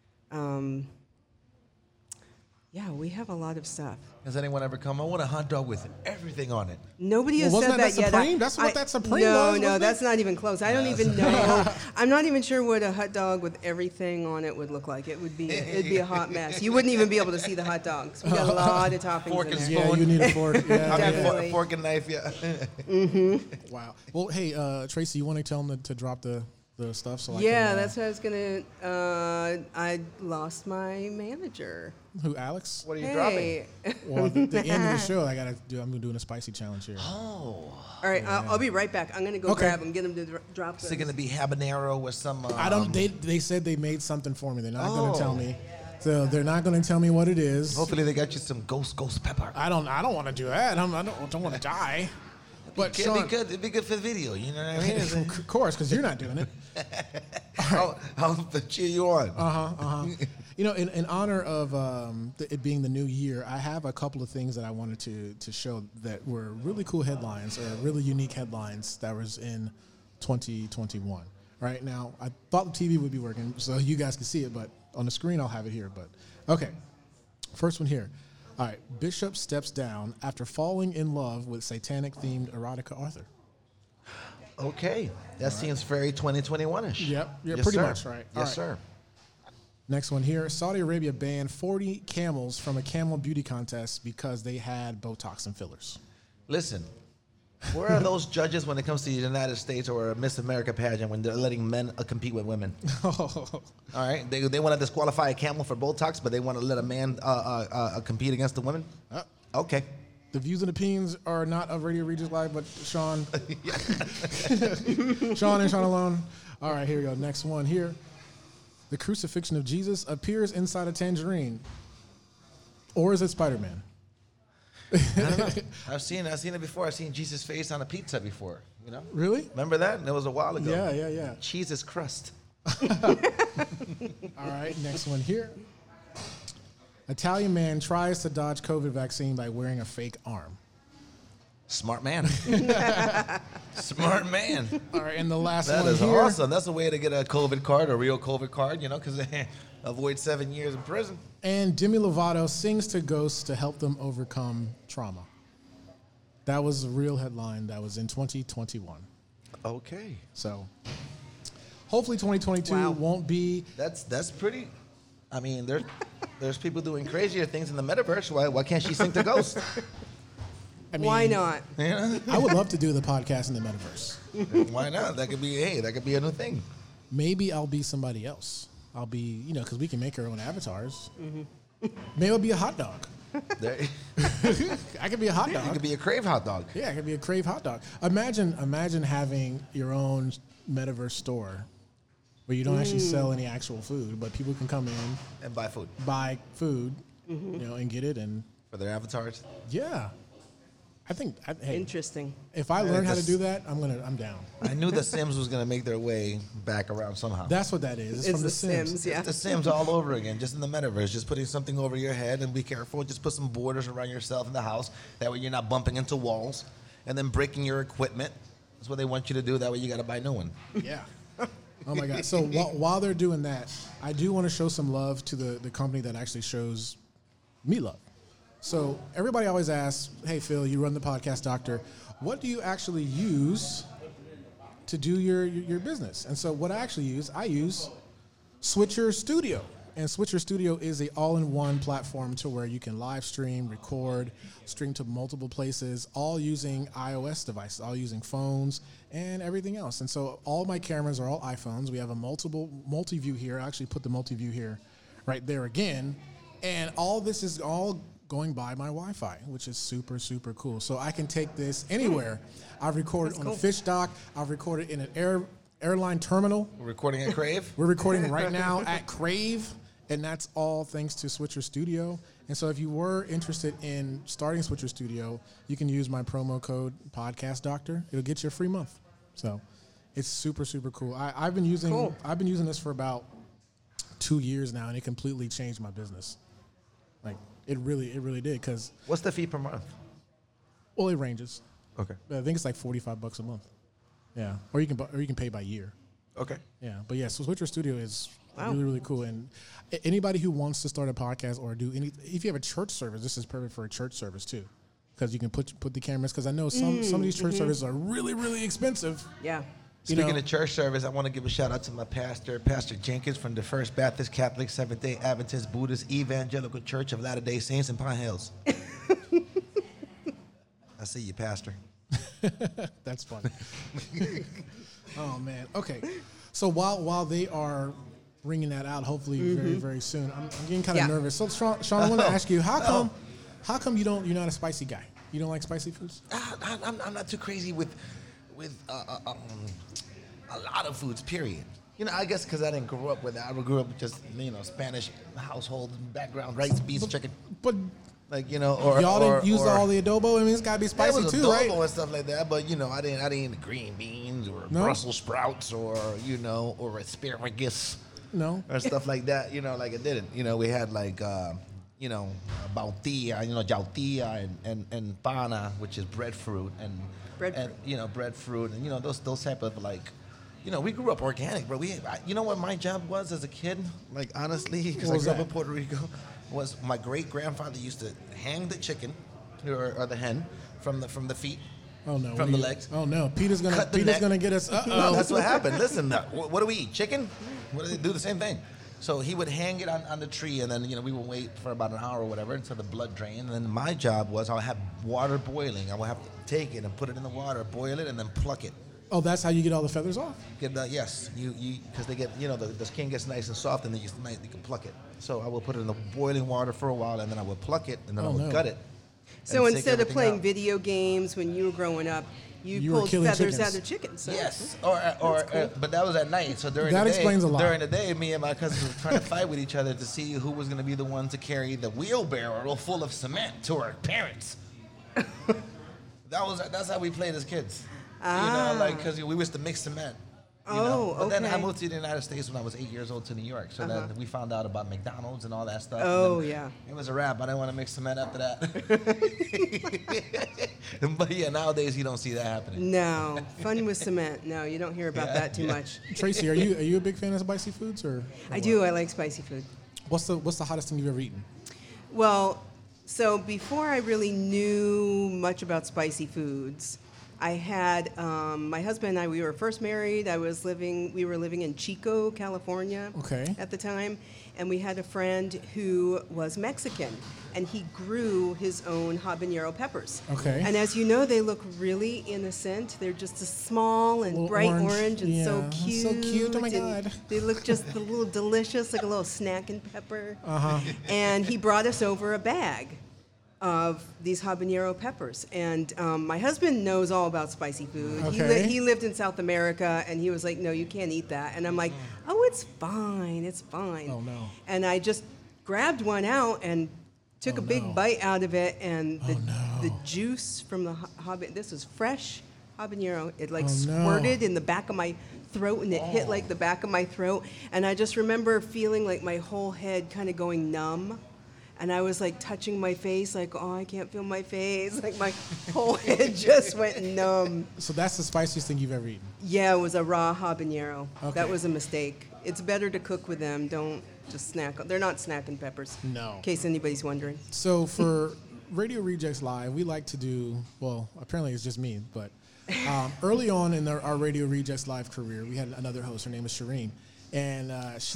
Yeah, we have a lot of stuff. Has anyone ever come? I want a hot dog with everything on it. Nobody has said that yet. Supreme? That's what that Supreme was. No, that's not even close. I don't even know. I'm not even sure what a hot dog with everything on it would look like. It'd be a hot mess. You wouldn't even be able to see the hot dogs. We got a lot of toppings Fork in and there. spoon. Yeah, you need a fork. Yeah, Definitely. Fork and knife. Yeah. Mm-hmm. Wow. Well, hey, Tracy, you want to tell them to drop the stuff? So That's what I was gonna. I lost my manager. Who, Alex? What are you dropping? Well, at the end of the show, I'm doing a spicy challenge here. Oh. All right, I'll be right back. I'm gonna go grab them, get them to drop. Is it gonna be habanero with some? I don't. They said they made something for me. They're not gonna tell me. So they're not gonna tell me what it is. Hopefully, they got you some ghost pepper. I don't want to do that. I don't want to die. But Sean, it'd be good for the video. You know what I mean? Of course, because you're not doing it. I'll cheer you on. You know, in honor of it being the new year, I have a couple of things that I wanted to show that were really cool headlines or really unique headlines that was in 2021. Right now, I thought the TV would be working so you guys could see it, but on the screen I'll have it here. But okay, first one here. All right, Bishop steps down after falling in love with satanic-themed erotica author. Okay, that seems very 2021-ish. Yep, yes, pretty sir. much, right. Yes, sir. Next one here. Saudi Arabia banned 40 camels from a camel beauty contest because they had Botox and fillers. Listen, where are those judges when it comes to the United States or a Miss America pageant when they're letting men compete with women? All right, they want to disqualify a camel for Botox, but they want to let a man compete against the women? Okay. The views and opinions are not of Radio Regis Live, but Sean. Sean and Sean alone. All right, here we go. Next one here. The crucifixion of Jesus appears inside a tangerine. Or is it Spider-Man? I don't know. I've seen it before. I've seen Jesus' face on a pizza before. You know? Really? Remember that? It was a while ago. Yeah. Jesus crust. All right, next one here. Italian man tries to dodge COVID vaccine by wearing a fake arm. Smart man. Smart man. All right, and the last that one is here. awesome. That's a way to get a COVID card, a real COVID card, you know, because they avoid 7 years in prison. And Demi Lovato sings to ghosts to help them overcome trauma. That was a real headline. That was in 2021. Okay. So hopefully 2022 won't be. That's pretty. I mean, there's people doing crazier things in the metaverse. Why can't she sing to ghosts? I mean, why not? Yeah. I would love to do the podcast in the metaverse. Why not? That could be a new thing. Maybe I'll be somebody else. I'll be, because we can make our own avatars. Maybe I'll be a hot dog. I could be a hot dog. You could be a Crave hot dog. Yeah, I could be a Crave hot dog. Imagine having your own metaverse store where you don't actually sell any actual food, but people can come in and buy food, and get it and for their avatars. Yeah. I think interesting. If I learn how to do that, I'm down. I knew The Sims was gonna make their way back around somehow. That's what that is. It's from The Sims. Yeah. It's The Sims all over again, just in the metaverse. Just putting something over your head, and be careful. Just put some borders around yourself in the house. That way you're not bumping into walls and then breaking your equipment. That's what they want you to do. That way you got to buy a new one. Yeah. Oh my God. So while they're doing that, I do want to show some love to the company that actually shows me love. So everybody always asks, hey, Phil, you run the Podcast Doctor. What do you actually use to do your business? And so what I use Switcher Studio. And Switcher Studio is an all-in-one platform to where you can live stream, record, stream to multiple places, all using iOS devices, all using phones and everything else. And so all my cameras are all iPhones. We have a multi-view here. I actually put the multi-view here right there again. And all this is all going by my Wi-Fi, which is super, super cool. So I can take this anywhere. I've recorded on a fish dock. I've recorded in an airline terminal. We're recording at Crave? We're recording right now at Crave, and that's all thanks to Switcher Studio. And so if you were interested in starting Switcher Studio, you can use my promo code Podcast Doctor. It'll get you a free month. So it's super, super cool. I've been using this for about 2 years now, and it completely changed my business. Like it really did. Cause what's the fee per month? Well, it ranges. Okay. I think it's like $45 a month. Yeah, or you can pay by year. Okay. Yeah, but yeah, so Switcher Studio is really, really cool. And anybody who wants to start a podcast or do if you have a church service, this is perfect for a church service too, because you can put the cameras. Because I know some of these church services are really, really expensive. Yeah. Speaking of church service, I want to give a shout out to my pastor, Pastor Jenkins from the First Baptist Catholic Seventh-day Adventist Buddhist Evangelical Church of Latter-day Saints in Pine Hills. I see you, Pastor. That's funny. Oh man. Okay. So while they are bringing that out, hopefully very, very soon, I'm getting kind of nervous. So Sean, I want to ask you, how come you're not a spicy guy? You don't like spicy foods? I'm not too crazy with a lot of foods, period. I guess because I didn't grow up with it. I grew up with just, Spanish household background, rice, beef, chicken. But y'all didn't use all the adobo. I mean, it's got to be spicy too, adobo right? And stuff like that. But I didn't eat the green beans or Brussels sprouts or or asparagus. No. Or stuff like that. Like it didn't. We had like bautilla, jautilla and pana, which is breadfruit and breadfruit and those type of we grew up organic, bro. What my job was as a kid? Like honestly, because I grew up in Puerto Rico, was my great grandfather used to hang the chicken or the hen from the feet. Oh no! From the legs. Oh no! Peter's gonna get us. No, that's what happened. Listen, what do we eat? Chicken? What do they do? The same thing. So he would hang it on the tree, and then we would wait for about an hour or whatever until the blood drained. And then my job was I would have water boiling. I would have to take it and put it in the water, boil it, and then pluck it. Oh, that's how you get all the feathers off? Yes, you because they get the skin gets nice and soft, and then you can pluck it. So I will put it in the boiling water for a while, and then I would pluck it, and then I would gut it. So instead of playing video games when you were growing up, you pulled feathers out of chickens. So yes, but that was at night. So during the day, explains a lot. During the day, me and my cousins were trying to fight with each other to see who was going to be the one to carry the wheelbarrow full of cement to our parents. That's how we played as kids. You know, like because we used to mix cement. You know? But then I moved to the United States when I was 8 years old to New York. So then we found out about McDonald's and all that stuff. Oh, yeah. It was a wrap. I didn't want to mix cement after that. But yeah, nowadays you don't see that happening. No. Fun with cement. No, you don't hear about that too much. Tracy, are you a big fan of spicy foods or I do. I like spicy food. What's the hottest thing you've ever eaten? Well, so before I really knew much about spicy foods, I had my husband and I. We were first married. We were living in Chico, California, at the time, and we had a friend who was Mexican, and he grew his own habanero peppers. Okay. And as you know, they look really innocent. They're just a small and bright orange and so cute. So cute. Oh my God. They look just a little delicious, like a little snacking pepper. And he brought us over a bag of these habanero peppers. And my husband knows all about spicy food. Okay. He lived in South America, and he was like, no, you can't eat that. And I'm like, oh, it's fine. It's fine. Oh, no. And I just grabbed one out and took a big bite out of it, and the juice from the habanero, this was fresh habanero, it squirted in the back of my throat, and it hit like the back of my throat. And I just remember feeling like my whole head kind of going numb. And I was like touching my face, like, oh, I can't feel my face. Like my whole head just went numb. So that's the spiciest thing you've ever eaten? Yeah, it was a raw habanero. Okay. That was a mistake. It's better to cook with them. Don't just snack. They're not snacking peppers. No. In case anybody's wondering. So for Radio Rejects Live, we like to do, well, apparently it's just me, but early on in our Radio Rejects Live career, we had another host. Her name is Shireen. And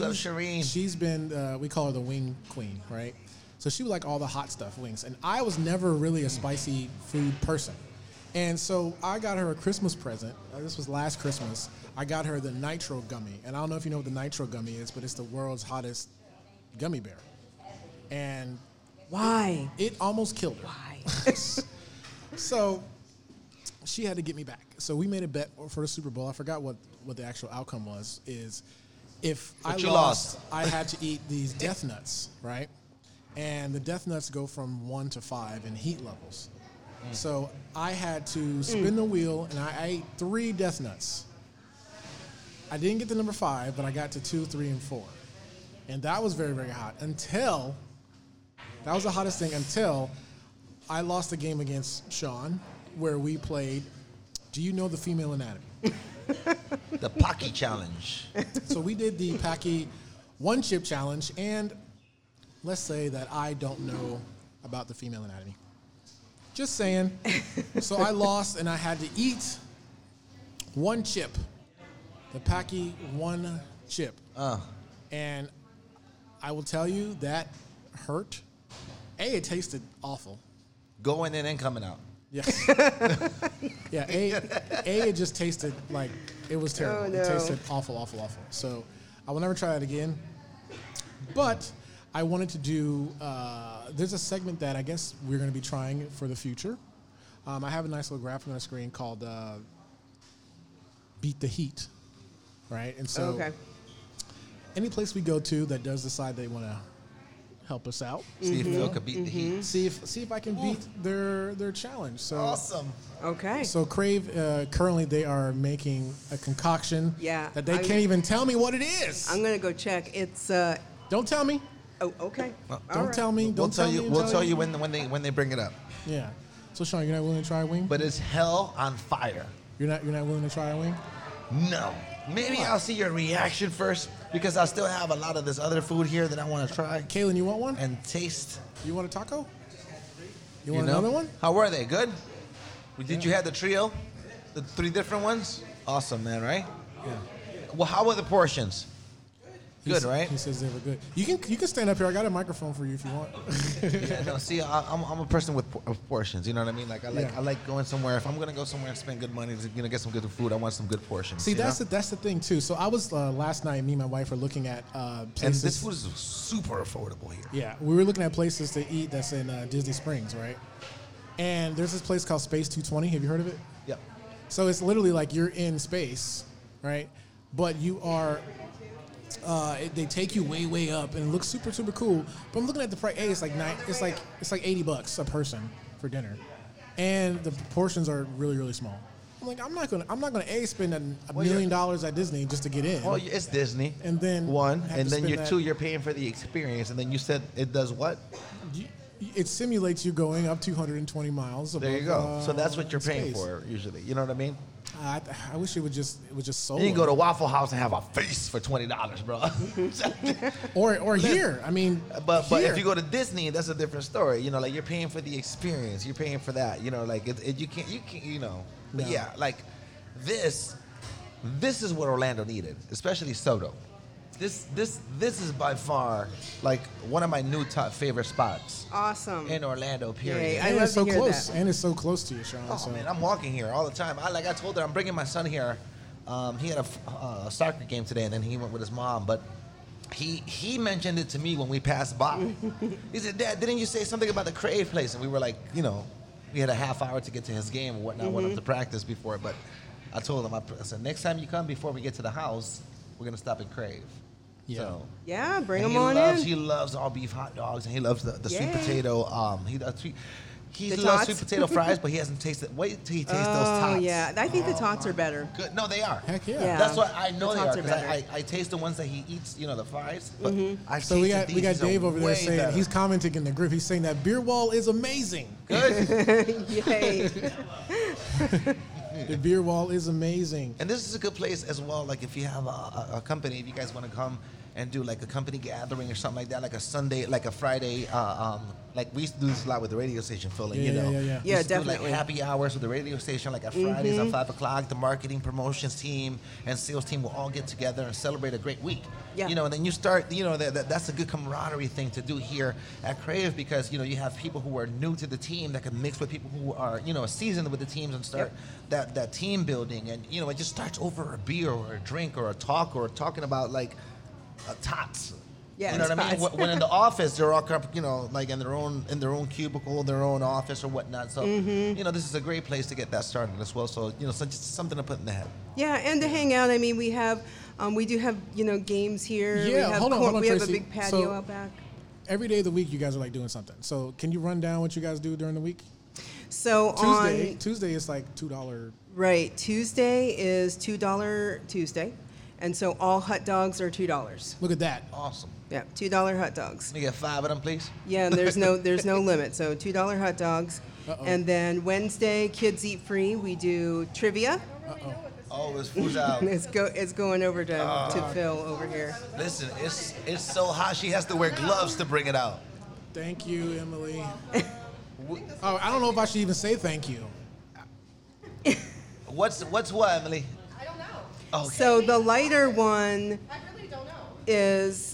she's been, we call her the wing queen, right? So she would like all the hot stuff, wings. And I was never really a spicy food person. And so I got her a Christmas present. This was last Christmas. I got her the Nitro Gummy. And I don't know if you know what the Nitro Gummy is, but it's the world's hottest gummy bear. And why? It almost killed her. Why? So she had to get me back. So we made a bet for the Super Bowl. I forgot what the actual outcome was. Is if I lost, I had to eat these Death Nuts, right? And the Death Nuts go from 1 to 5 in heat levels. So I had to spin the wheel, and I ate 3 Death Nuts. I didn't get to number 5, but I got to 2, 3, and 4. And that was very, very hot that was the hottest thing until I lost a game against Sean where we played, do you know the female anatomy? The Pocky Challenge. So we did the Pocky 1-chip challenge, and let's say that I don't know about the female anatomy. Just saying. So I lost, and I had to eat 1 chip, the Pocky 1 chip. And I will tell you that hurt. It tasted awful. Going in and coming out. Yes. Yeah, it just tasted like it was terrible. Oh, no. It tasted awful, awful, awful. So I will never try that again. But I wanted to do, there's a segment that I guess we're going to be trying for the future. I have a nice little graphic on the screen called Beat the Heat, right? And so any place we go to that does decide they want to help us out. See if Phil can beat the heat. See if I can beat their challenge. So awesome. Okay. So Crave, currently they are making a concoction that they I- can't even tell me what it is. I'm gonna go check. It's Don't tell me. Oh, okay. Don't tell me. We'll tell you when they bring it up. Yeah. So Sean, you're not willing to try a wing? But it's hell on fire. You're not willing to try a wing? No. Maybe I'll see your reaction first because I still have a lot of this other food here that I want to try. Kaylin, you want one? And taste. You want a taco? You want another one? How were they? Good? Did you have the trio? The 3 different ones? Awesome, man, right? Yeah. Well, how were the portions? Good, right? He says they were good. You can stand up here. I got a microphone for you if you want. Yeah, no, see, I'm a person with portions. You know what I mean? Like I like going somewhere. If I'm gonna go somewhere and spend good money to get some good food, I want some good portions. See, that's the thing too. So I was last night. Me and my wife were looking at places. And this food is super affordable here. Yeah, we were looking at places to eat that's in Disney Springs, right? And there's this place called Space 220. Have you heard of it? Yep. So it's literally like you're in space, right? But you are. They take you way, way up, and it looks super, super cool. But I'm looking at the price. It's like $80 a person for dinner, and the portions are really, really small. I'm like, I'm not gonna spend $1 million at Disney just to get in. Well, it's Disney. And then one, have and to then spend you're that- two. You're paying for the experience, and then you said it does what? It simulates you going up 220 miles. There you go. So that's what you're paying space. for usually. You know what I mean? I wish it was just solar. You can go to Waffle House and have a face for $20, bro. or here. I mean, but here. if you go to Disney, that's a different story. You know, like you're paying for the experience. You're paying for that. You know, like you can't. You know. But No. yeah, like this is what Orlando needed, especially Soto. This is by far like one of my new top favorite spots Awesome. in Orlando. Period. Yay, I and love it's so to hear close. that. And it's so close to you, Sean. Oh so. man, I'm walking here all the time. I told her I'm bringing my son here. He had a soccer game today, and then he went with his mom. But he mentioned it to me when we passed by. He said, "Dad, didn't you say something about the Crave place?" And we were like, you know, we had a half hour to get to his game and whatnot. Went up to practice before, but I told him, I said, next time you come, before we get to the house, we're gonna stop at Crave. Yeah. So, Yeah, bring and them on in. He loves all beef hot dogs, and he loves the sweet Yay. potato. He The loves tots? sweet potato fries, but he hasn't tasted. Wait till he tastes those Oh, tots. yeah. I think the tots are better. Good. No, they are. Heck yeah. Yeah. That's what I know The they are, tots are because better. I taste the ones that he eats, you know, the fries. But I've So we tasted got these. Dave These are over there way saying better. he's commenting in the group. He's saying that beer wall is amazing. Yay. The beer wall is amazing. And this is a good place as well. Like if you have a company, if you guys want to come and do like a company gathering or something like that, like a Sunday, like a Friday, like we used to do this a lot with the radio station, Phil. And, Yeah, you know, yeah, yeah. we Yeah, used to do definitely. like happy hours with the radio station, like at Fridays at 5 o'clock. The marketing promotions team and sales team will all get together and celebrate a great week. Yeah. You know, and then you start. You know, that's a good camaraderie thing to do here at Crave, because you know you have people who are new to the team that can mix with people who are, you know, seasoned with the teams and start that team building. And you know, it just starts over a beer or a drink or a talk or talking about like tots. Yeah, You know what I mean? tots. When in the office, they're all, you know, like in their own cubicle, their own office or whatnot. So, you know, this is a great place to get that started as well. So, you know, so just something to put in the head. Yeah, and to hang out. I mean, we do have, you know, games here. Yeah, we have hold on, we have a Tracy. big patio So- out back. Every day of the week, you guys are like doing something. So can you run down what you guys do during the week? So Tuesday is like $2. Right, Tuesday is $2 Tuesday, and so all hot dogs are $2. Look at that. Awesome. Yeah, $2 hot dogs. Let me get 5 of them, please. Yeah, and there's no limit. So $2 hot dogs, and then Wednesday kids eat free. We do trivia. Oh, it's food's out. It's going over to Phil over here. Listen, it's so hot she has to wear gloves to bring it out. Thank you, Emily. Oh, I don't know if I should even say thank you. What's what, Emily? I don't know. Okay. So the lighter one I really don't know. is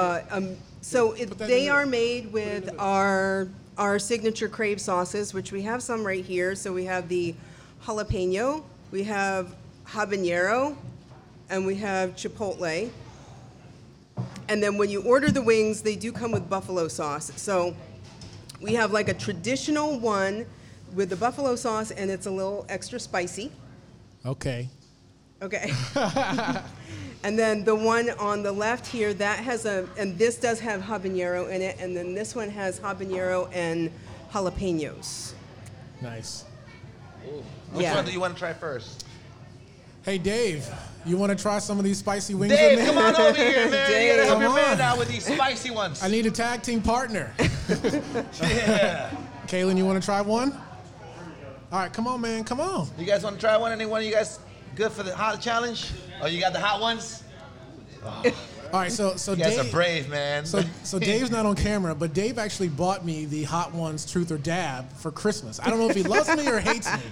they are made with our signature Crave sauces, which we have some right here. So we have the jalapeno, we have habanero, and we have chipotle. And then when you order the wings, they do come with buffalo sauce. So we have like a traditional one with the buffalo sauce, and it's a little extra spicy. Okay. Okay. And then the one on the left here, that has and this does have habanero in it, and then this one has habanero and jalapenos. Nice. Which Yeah. one do you want to try first? Hey, Dave, you want to try some of these spicy wings Dave, with me? come on over here, man. You gotta help Come your man on. out with these spicy ones. I need a tag team partner. Yeah. Kaylin, you want to try one? All right, come on, man. Come on. You guys want to try one? Any one of you guys good for the hot challenge? Oh, you got the hot ones? All right, so You guys Dave, are brave, man. So Dave's not on camera, but Dave actually bought me the Hot Ones Truth or Dab for Christmas. I don't know if he loves me or hates me.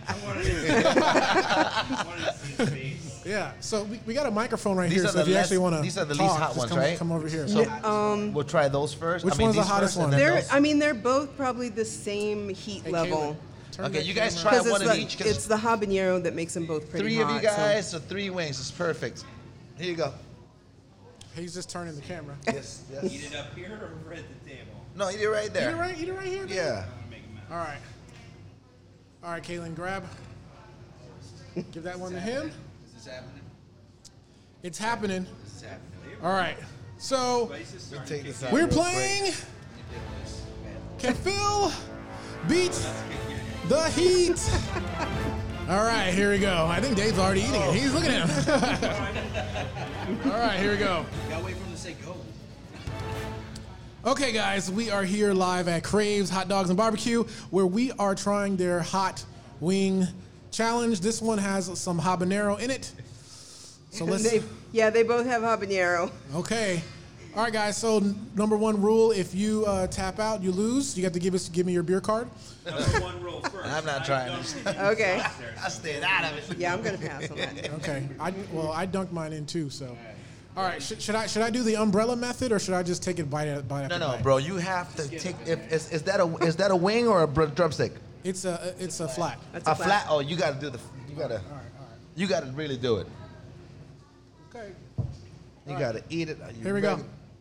Yeah, so we got a microphone right here, so if you actually want to These are the talk, least hot just ones, come, right? come over here. So we'll try those first. Which one's the these hottest first, and one? then those. They're both probably the same heat level. Turn Okay, that you guys camera- try 'Cause one it's of the- each. 'Cause It's the habanero that makes them both pretty 3 hot. of you guys, so 3 wings is perfect. Here you go. He's just turning the camera. Yes, yes. Eat it up here or over at the table? No, eat it right there. Eat it right here. Dave? Yeah. All right. All right, Kaylin, grab. Give that one to him. Is this happening? It's happening. This is happening. All right. So Take this out we're real quick. playing. Can Phil beat The heat. All right, here we go. I think Dave's already eating it. He's looking at him. All right, here we go. Gotta wait for him to say go. Okay, guys, we are here live at Crave's Hot Dogs and Barbecue, where we are trying their hot wing challenge. This one has some habanero in it. So let's. They both have habanero. Okay. All right, guys. So number one rule: if you tap out, you lose. You have to give me your beer card. Number one rule first. I'm not trying this. Okay. I stayed out of it. Yeah, I'm gonna pass on that. Okay. I dunked mine in too. So. All right. Should I do the umbrella method or should I just take it bite after bite? No, bro. You have to take. Is that a wing or a drumstick? It's a flat. That's a flat. Oh, you gotta do the. You gotta. All right. You gotta really do it. Okay. You gotta eat it. Here we go.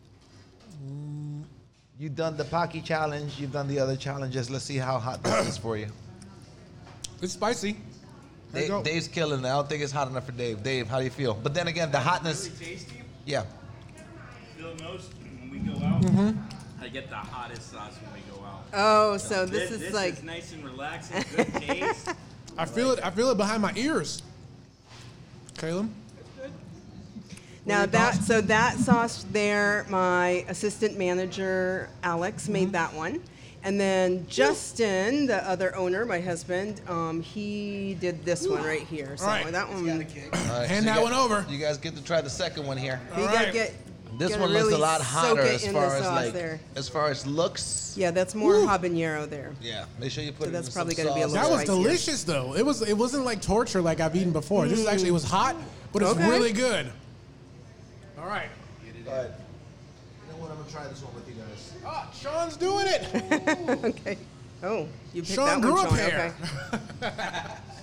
You've done the Pocky challenge. You've done the other challenges. Let's see how hot this is for you. It's spicy. Dave's killing it. I don't think it's hot enough for Dave. Dave, how do you feel? But then again, the hotness. Really tasty. Yeah. Phil knows when we go out, I get the hottest sauce when we go out. Oh, so this is like is nice and relaxing, good taste. I feel it behind my ears. Caleb? now that sauce there, my assistant manager Alex made that one. And then Justin, the other owner, my husband, he did this one right here. So right. that one. Hand that one over. You guys get to try the second one here. You gotta get. This one looks a lot hotter as far as looks. Yeah, that's more habanero there. Yeah, make sure you put it. That's in probably some gonna be a sauce. little. That was spicier. delicious though. It wasn't like torture like I've eaten before. This is actually, it was hot, but it's really good. All right. Go ahead. You know what? I'm gonna try this one with you guys. Ah, Sean's doing it. Okay. Oh, you picked Sean that grew one, up Sean. here. Okay.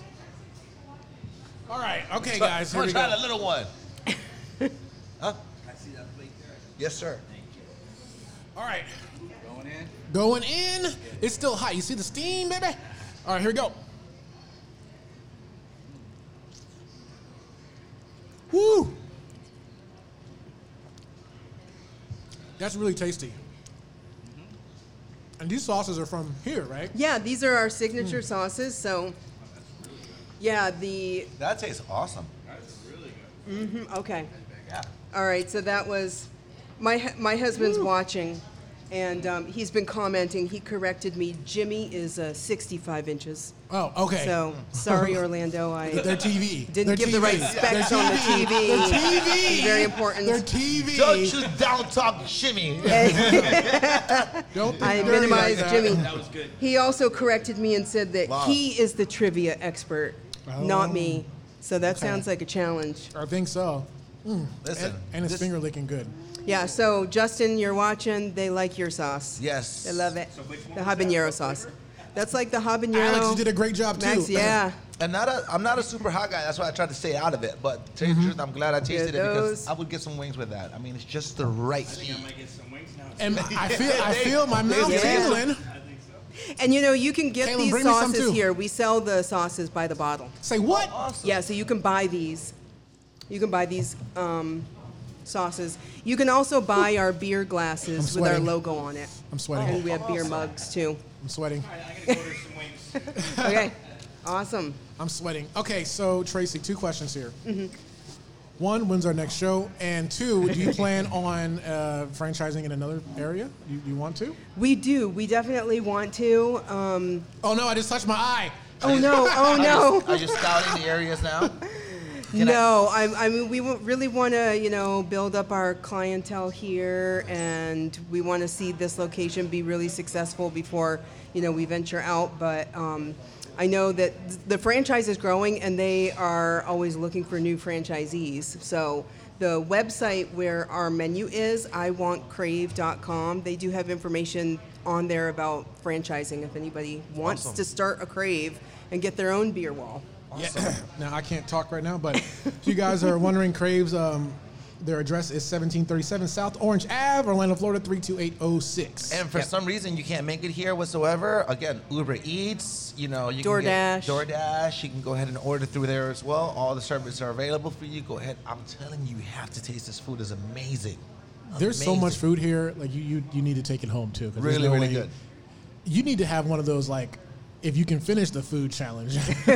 All right. Okay, guys. Here we try go. the little one. Huh? I see that plate there. Yes, sir. Thank you. All right. Going in. Going in. It's still hot. You see the steam, baby? All right, here we go. Woo! That's really tasty. And these sauces are from here, right? Yeah, these are our signature sauces. So, yeah, that tastes awesome. That's really good. Okay. Yeah. All right. So that was my husband's watching, and he's been commenting. He corrected me. Jimmy is 65 inches. Oh, okay. So sorry, Orlando. Their TV. Didn't give the right specs on the TV. Their TV. Very important. Their TV. Don't you down talk Jimmy. Don't I minimized Jimmy. That was good. He also corrected me and said that he is the trivia expert, not me. So that sounds like a challenge. I think so. Listen. And his finger licking good. Yeah, so Justin, you're watching. They like your sauce. Yes. They love it. So which one The was that? habanero sauce. That's like the habanero. Alex, you did a great job, too. Max, yeah. And I'm not a super hot guy. That's why I tried to stay out of it. But to tell you the truth, I'm glad I tasted it because I would get some wings with that. I mean, it's just the right I think heat. I might get some wings now. And I feel my mouth tingling. I think so. And you know, you can get Caleb, these bring me some, sauces too. here. We sell the sauces by the bottle. Say what? Awesome. Yeah, so you can buy these. You can buy these sauces. You can also buy our beer glasses with our sweating. logo on it. I'm sweating. And we have beer mugs too. I'm sweating. All right, I'm gonna order some wings. Okay, awesome. I'm sweating. Okay, so Tracy, 2 questions here. 1, when's our next show? And 2, do you plan on franchising in another area? You want to? We do. We definitely want to. Oh no, I just touched my eye. Oh no! Oh no! Are you scouting the areas now? No, I mean we really want to, build up our clientele here, and we want to see this location be really successful before, we venture out. But I know that the franchise is growing, and they are always looking for new franchisees. So the website where our menu is, iwantcrave.com, they do have information on there about franchising if anybody wants to start a Crave and get their own beer wall. Awesome. Yeah. Now I can't talk right now, but if you guys are wondering, Crave's their address is 1737 South Orange Ave, Orlando, Florida 32806. And for some reason you can't make it here whatsoever. Again, Uber Eats, you can DoorDash. get DoorDash. You can go ahead and order through there as well. All the services are available for you. Go ahead. I'm telling you, you have to taste this food. It's amazing. There's so much food here. Like you need to take it home too. 'Cause there's Really, no really way- good. You need to have one of those like if you can finish the food challenge.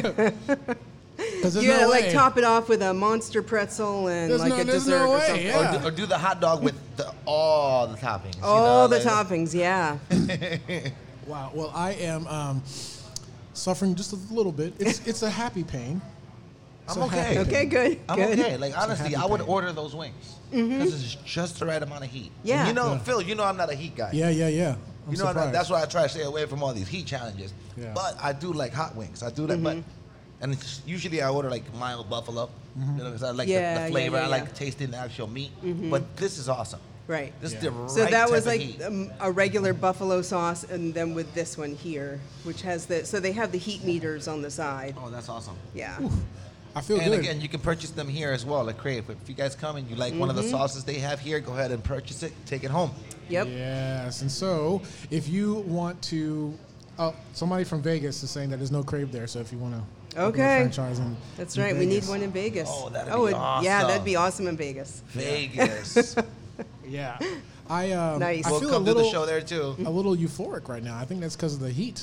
You gotta like top it off with a monster pretzel and like a dessert or something. Yeah. Or do the hot dog with all the toppings. All the toppings, yeah. Wow. Well, I am suffering just a little bit. It's a happy pain. I'm okay. Okay, good. I'm good. okay. Like honestly, I would order those wings because it's just the right amount of heat. Yeah. And Phil, I'm not a heat guy. Yeah. I'm surprised. That's why I try to stay away from all these heat challenges. Yeah. But I do like hot wings. I do like, and usually I order like mild buffalo, because I like the flavor. I like tasting the actual meat. But this is awesome. Right. This is the right So that was type like of heat. a regular buffalo sauce, and then with this one here, which has so they have the heat meters on the side. Oh, that's awesome. Yeah. Oof. I feel and good. Again, you can purchase them here as well at Crave. If you guys come and you like one of the sauces they have here, go ahead and purchase it. Take it home. Yep. Yes, and so if you want to, somebody from Vegas is saying that there's no Crave there. So if you want to, open a franchise in That's in right. Vegas. We need one in Vegas. Oh, that'd be awesome. Yeah, that'd be awesome in Vegas. Vegas. Yeah. I Nice. I We'll feel come a do little, the show there too. a little euphoric right now. I think that's because of the heat.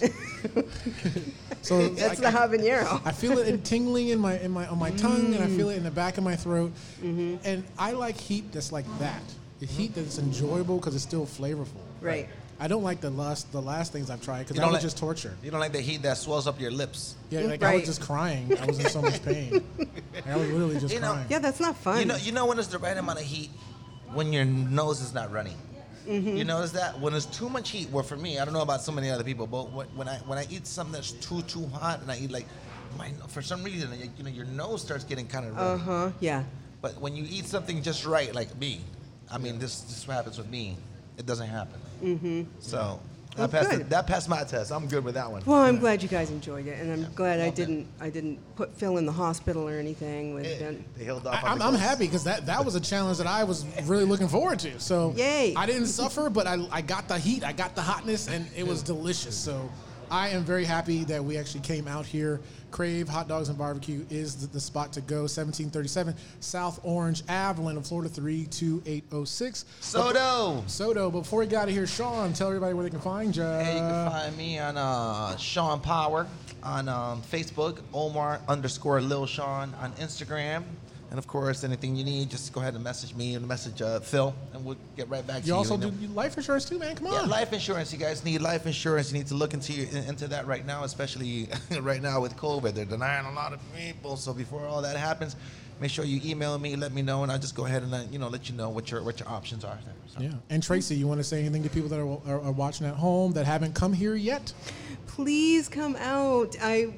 So That's the habanero. I feel it tingling in my on my tongue, and I feel it in the back of my throat. And I like heat that's like that. The heat that's enjoyable because it's still flavorful. Right. I don't like the last things I've tried because You that don't was like- just torture. You don't like the heat that swells up your lips. Yeah, like I was just crying. I was in so much pain. Like, I was literally just crying. Yeah, that's not fun. You know when it's the right amount of heat? When your nose is not running. You notice that? When there's too much heat, well, for me, I don't know about so many other people, but when I eat something that's too hot, and I eat like, for some reason, your nose starts getting kind of runny. Yeah. But when you eat something just right, like me, I mean, this is what happens with me. It doesn't happen. So Well, good. that passed my test. I'm good with that one. Well, I'm glad you guys enjoyed it, and I'm glad I didn't put Phil in the hospital or anything. They held off. I'm happy because that was a challenge that I was really looking forward to. So Yay. I didn't suffer, but I got the heat, I got the hotness, and it was delicious. So I am very happy that we actually came out here. Crave Hot Dogs and Barbecue is the spot to go. 1737 South Orange Ave, Orlando, Florida 32806. Soto. Before we get out of here, Sean, tell everybody where they can find you. Hey, you can find me on Sean Power on Facebook, Omar_Lil Sean on Instagram. And of course, anything you need, just go ahead and message me and message Phil, and we'll get right back to you. You also do life insurance too, man. Come on. Yeah, life insurance. You guys need life insurance. You need to look into that right now, especially right now with COVID. They're denying a lot of people. So before all that happens, make sure you email me, let me know, and I'll just go ahead and let you know what your options are there. So. Yeah. And Tracy, you want to say anything to people that are watching at home that haven't come here yet? Please come out.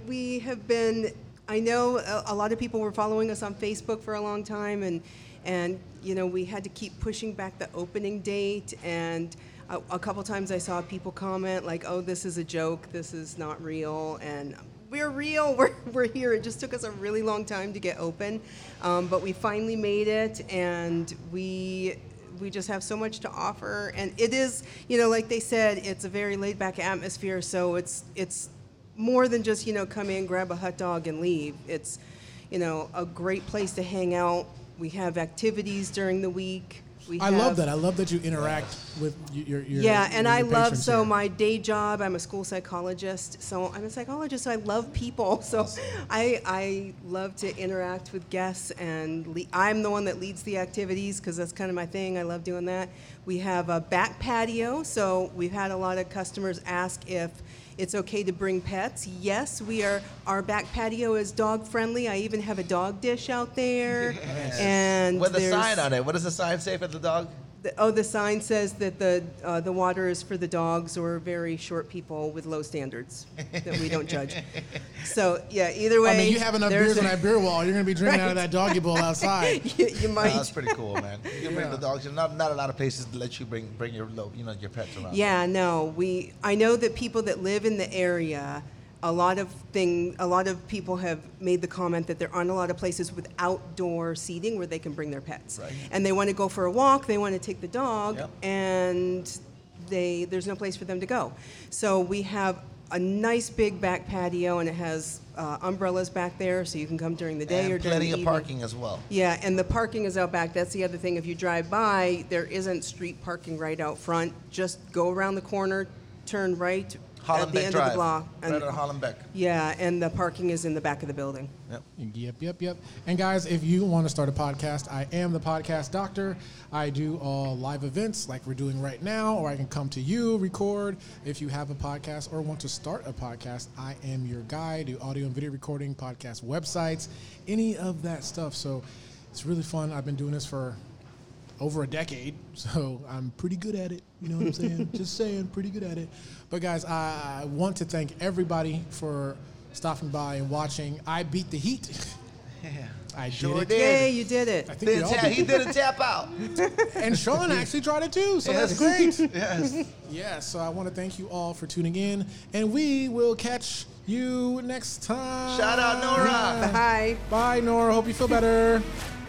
I know a lot of people were following us on Facebook for a long time, and we had to keep pushing back the opening date, and a couple times I saw people comment like, "Oh, this is a joke. This is not real," and we're real. We're here. It just took us a really long time to get open, but we finally made it, and we just have so much to offer, and it is, like they said, it's a very laid back atmosphere, so it's more than just, come in, grab a hot dog and leave. It's, a great place to hang out. We have activities during the week. I love that. I love that you interact with your and your I love, patrons so here. my day job, I'm a school psychologist. So I'm a psychologist, so I love people. So I love to interact with guests, and I'm the one that leads the activities because that's kind of my thing. I love doing that. We have a back patio, so we've had a lot of customers ask if it's okay to bring pets. Yes, our back patio is dog friendly. I even have a dog dish out there. Yes. And with a sign on it. What does the sign say for the dog? The sign says that the water is for the dogs or very short people with low standards that we don't judge. So yeah, either way. I mean, you have enough beers on that beer wall. You're going to be drinking out of that doggy bowl outside. you might. That's pretty cool, man. You can bring the dogs. Not a lot of places let you bring your your pets around. Yeah, no. I know that people that live in the area, a lot of people have made the comment that there aren't a lot of places with outdoor seating where they can bring their pets. Right. And they want to go for a walk, they want to take the dog, Yep. and there's no place for them to go. So we have a nice big back patio, and it has umbrellas back there, so you can come during the day And or during the plenty of evening. parking as well. Yeah, and the parking is out back. That's the other thing. If you drive by, there isn't street parking right out front. Just go around the corner, turn right, at the end of the block. Right on Hollenbeck. Yeah, and the parking is in the back of the building. Yep. And guys, if you want to start a podcast, I am the podcast doctor. I do all live events like we're doing right now, or I can come to you, record. If you have a podcast or want to start a podcast, I am your guy. I do audio and video recording, podcast websites, any of that stuff. So it's really fun. I've been doing this for over a decade, so I'm pretty good at it. You know what I'm saying? Just saying, pretty good at it. But guys, I want to thank everybody for stopping by and watching. I beat the heat. Yeah, I sure did it. Yay, you did it. I think we all did. He did a tap out. And Sean actually tried it too, so Yes. that's great. Yes. Yeah, so I want to thank you all for tuning in, and we will catch you next time. Shout out Nora. Bye. Bye, Nora. Hope you feel better.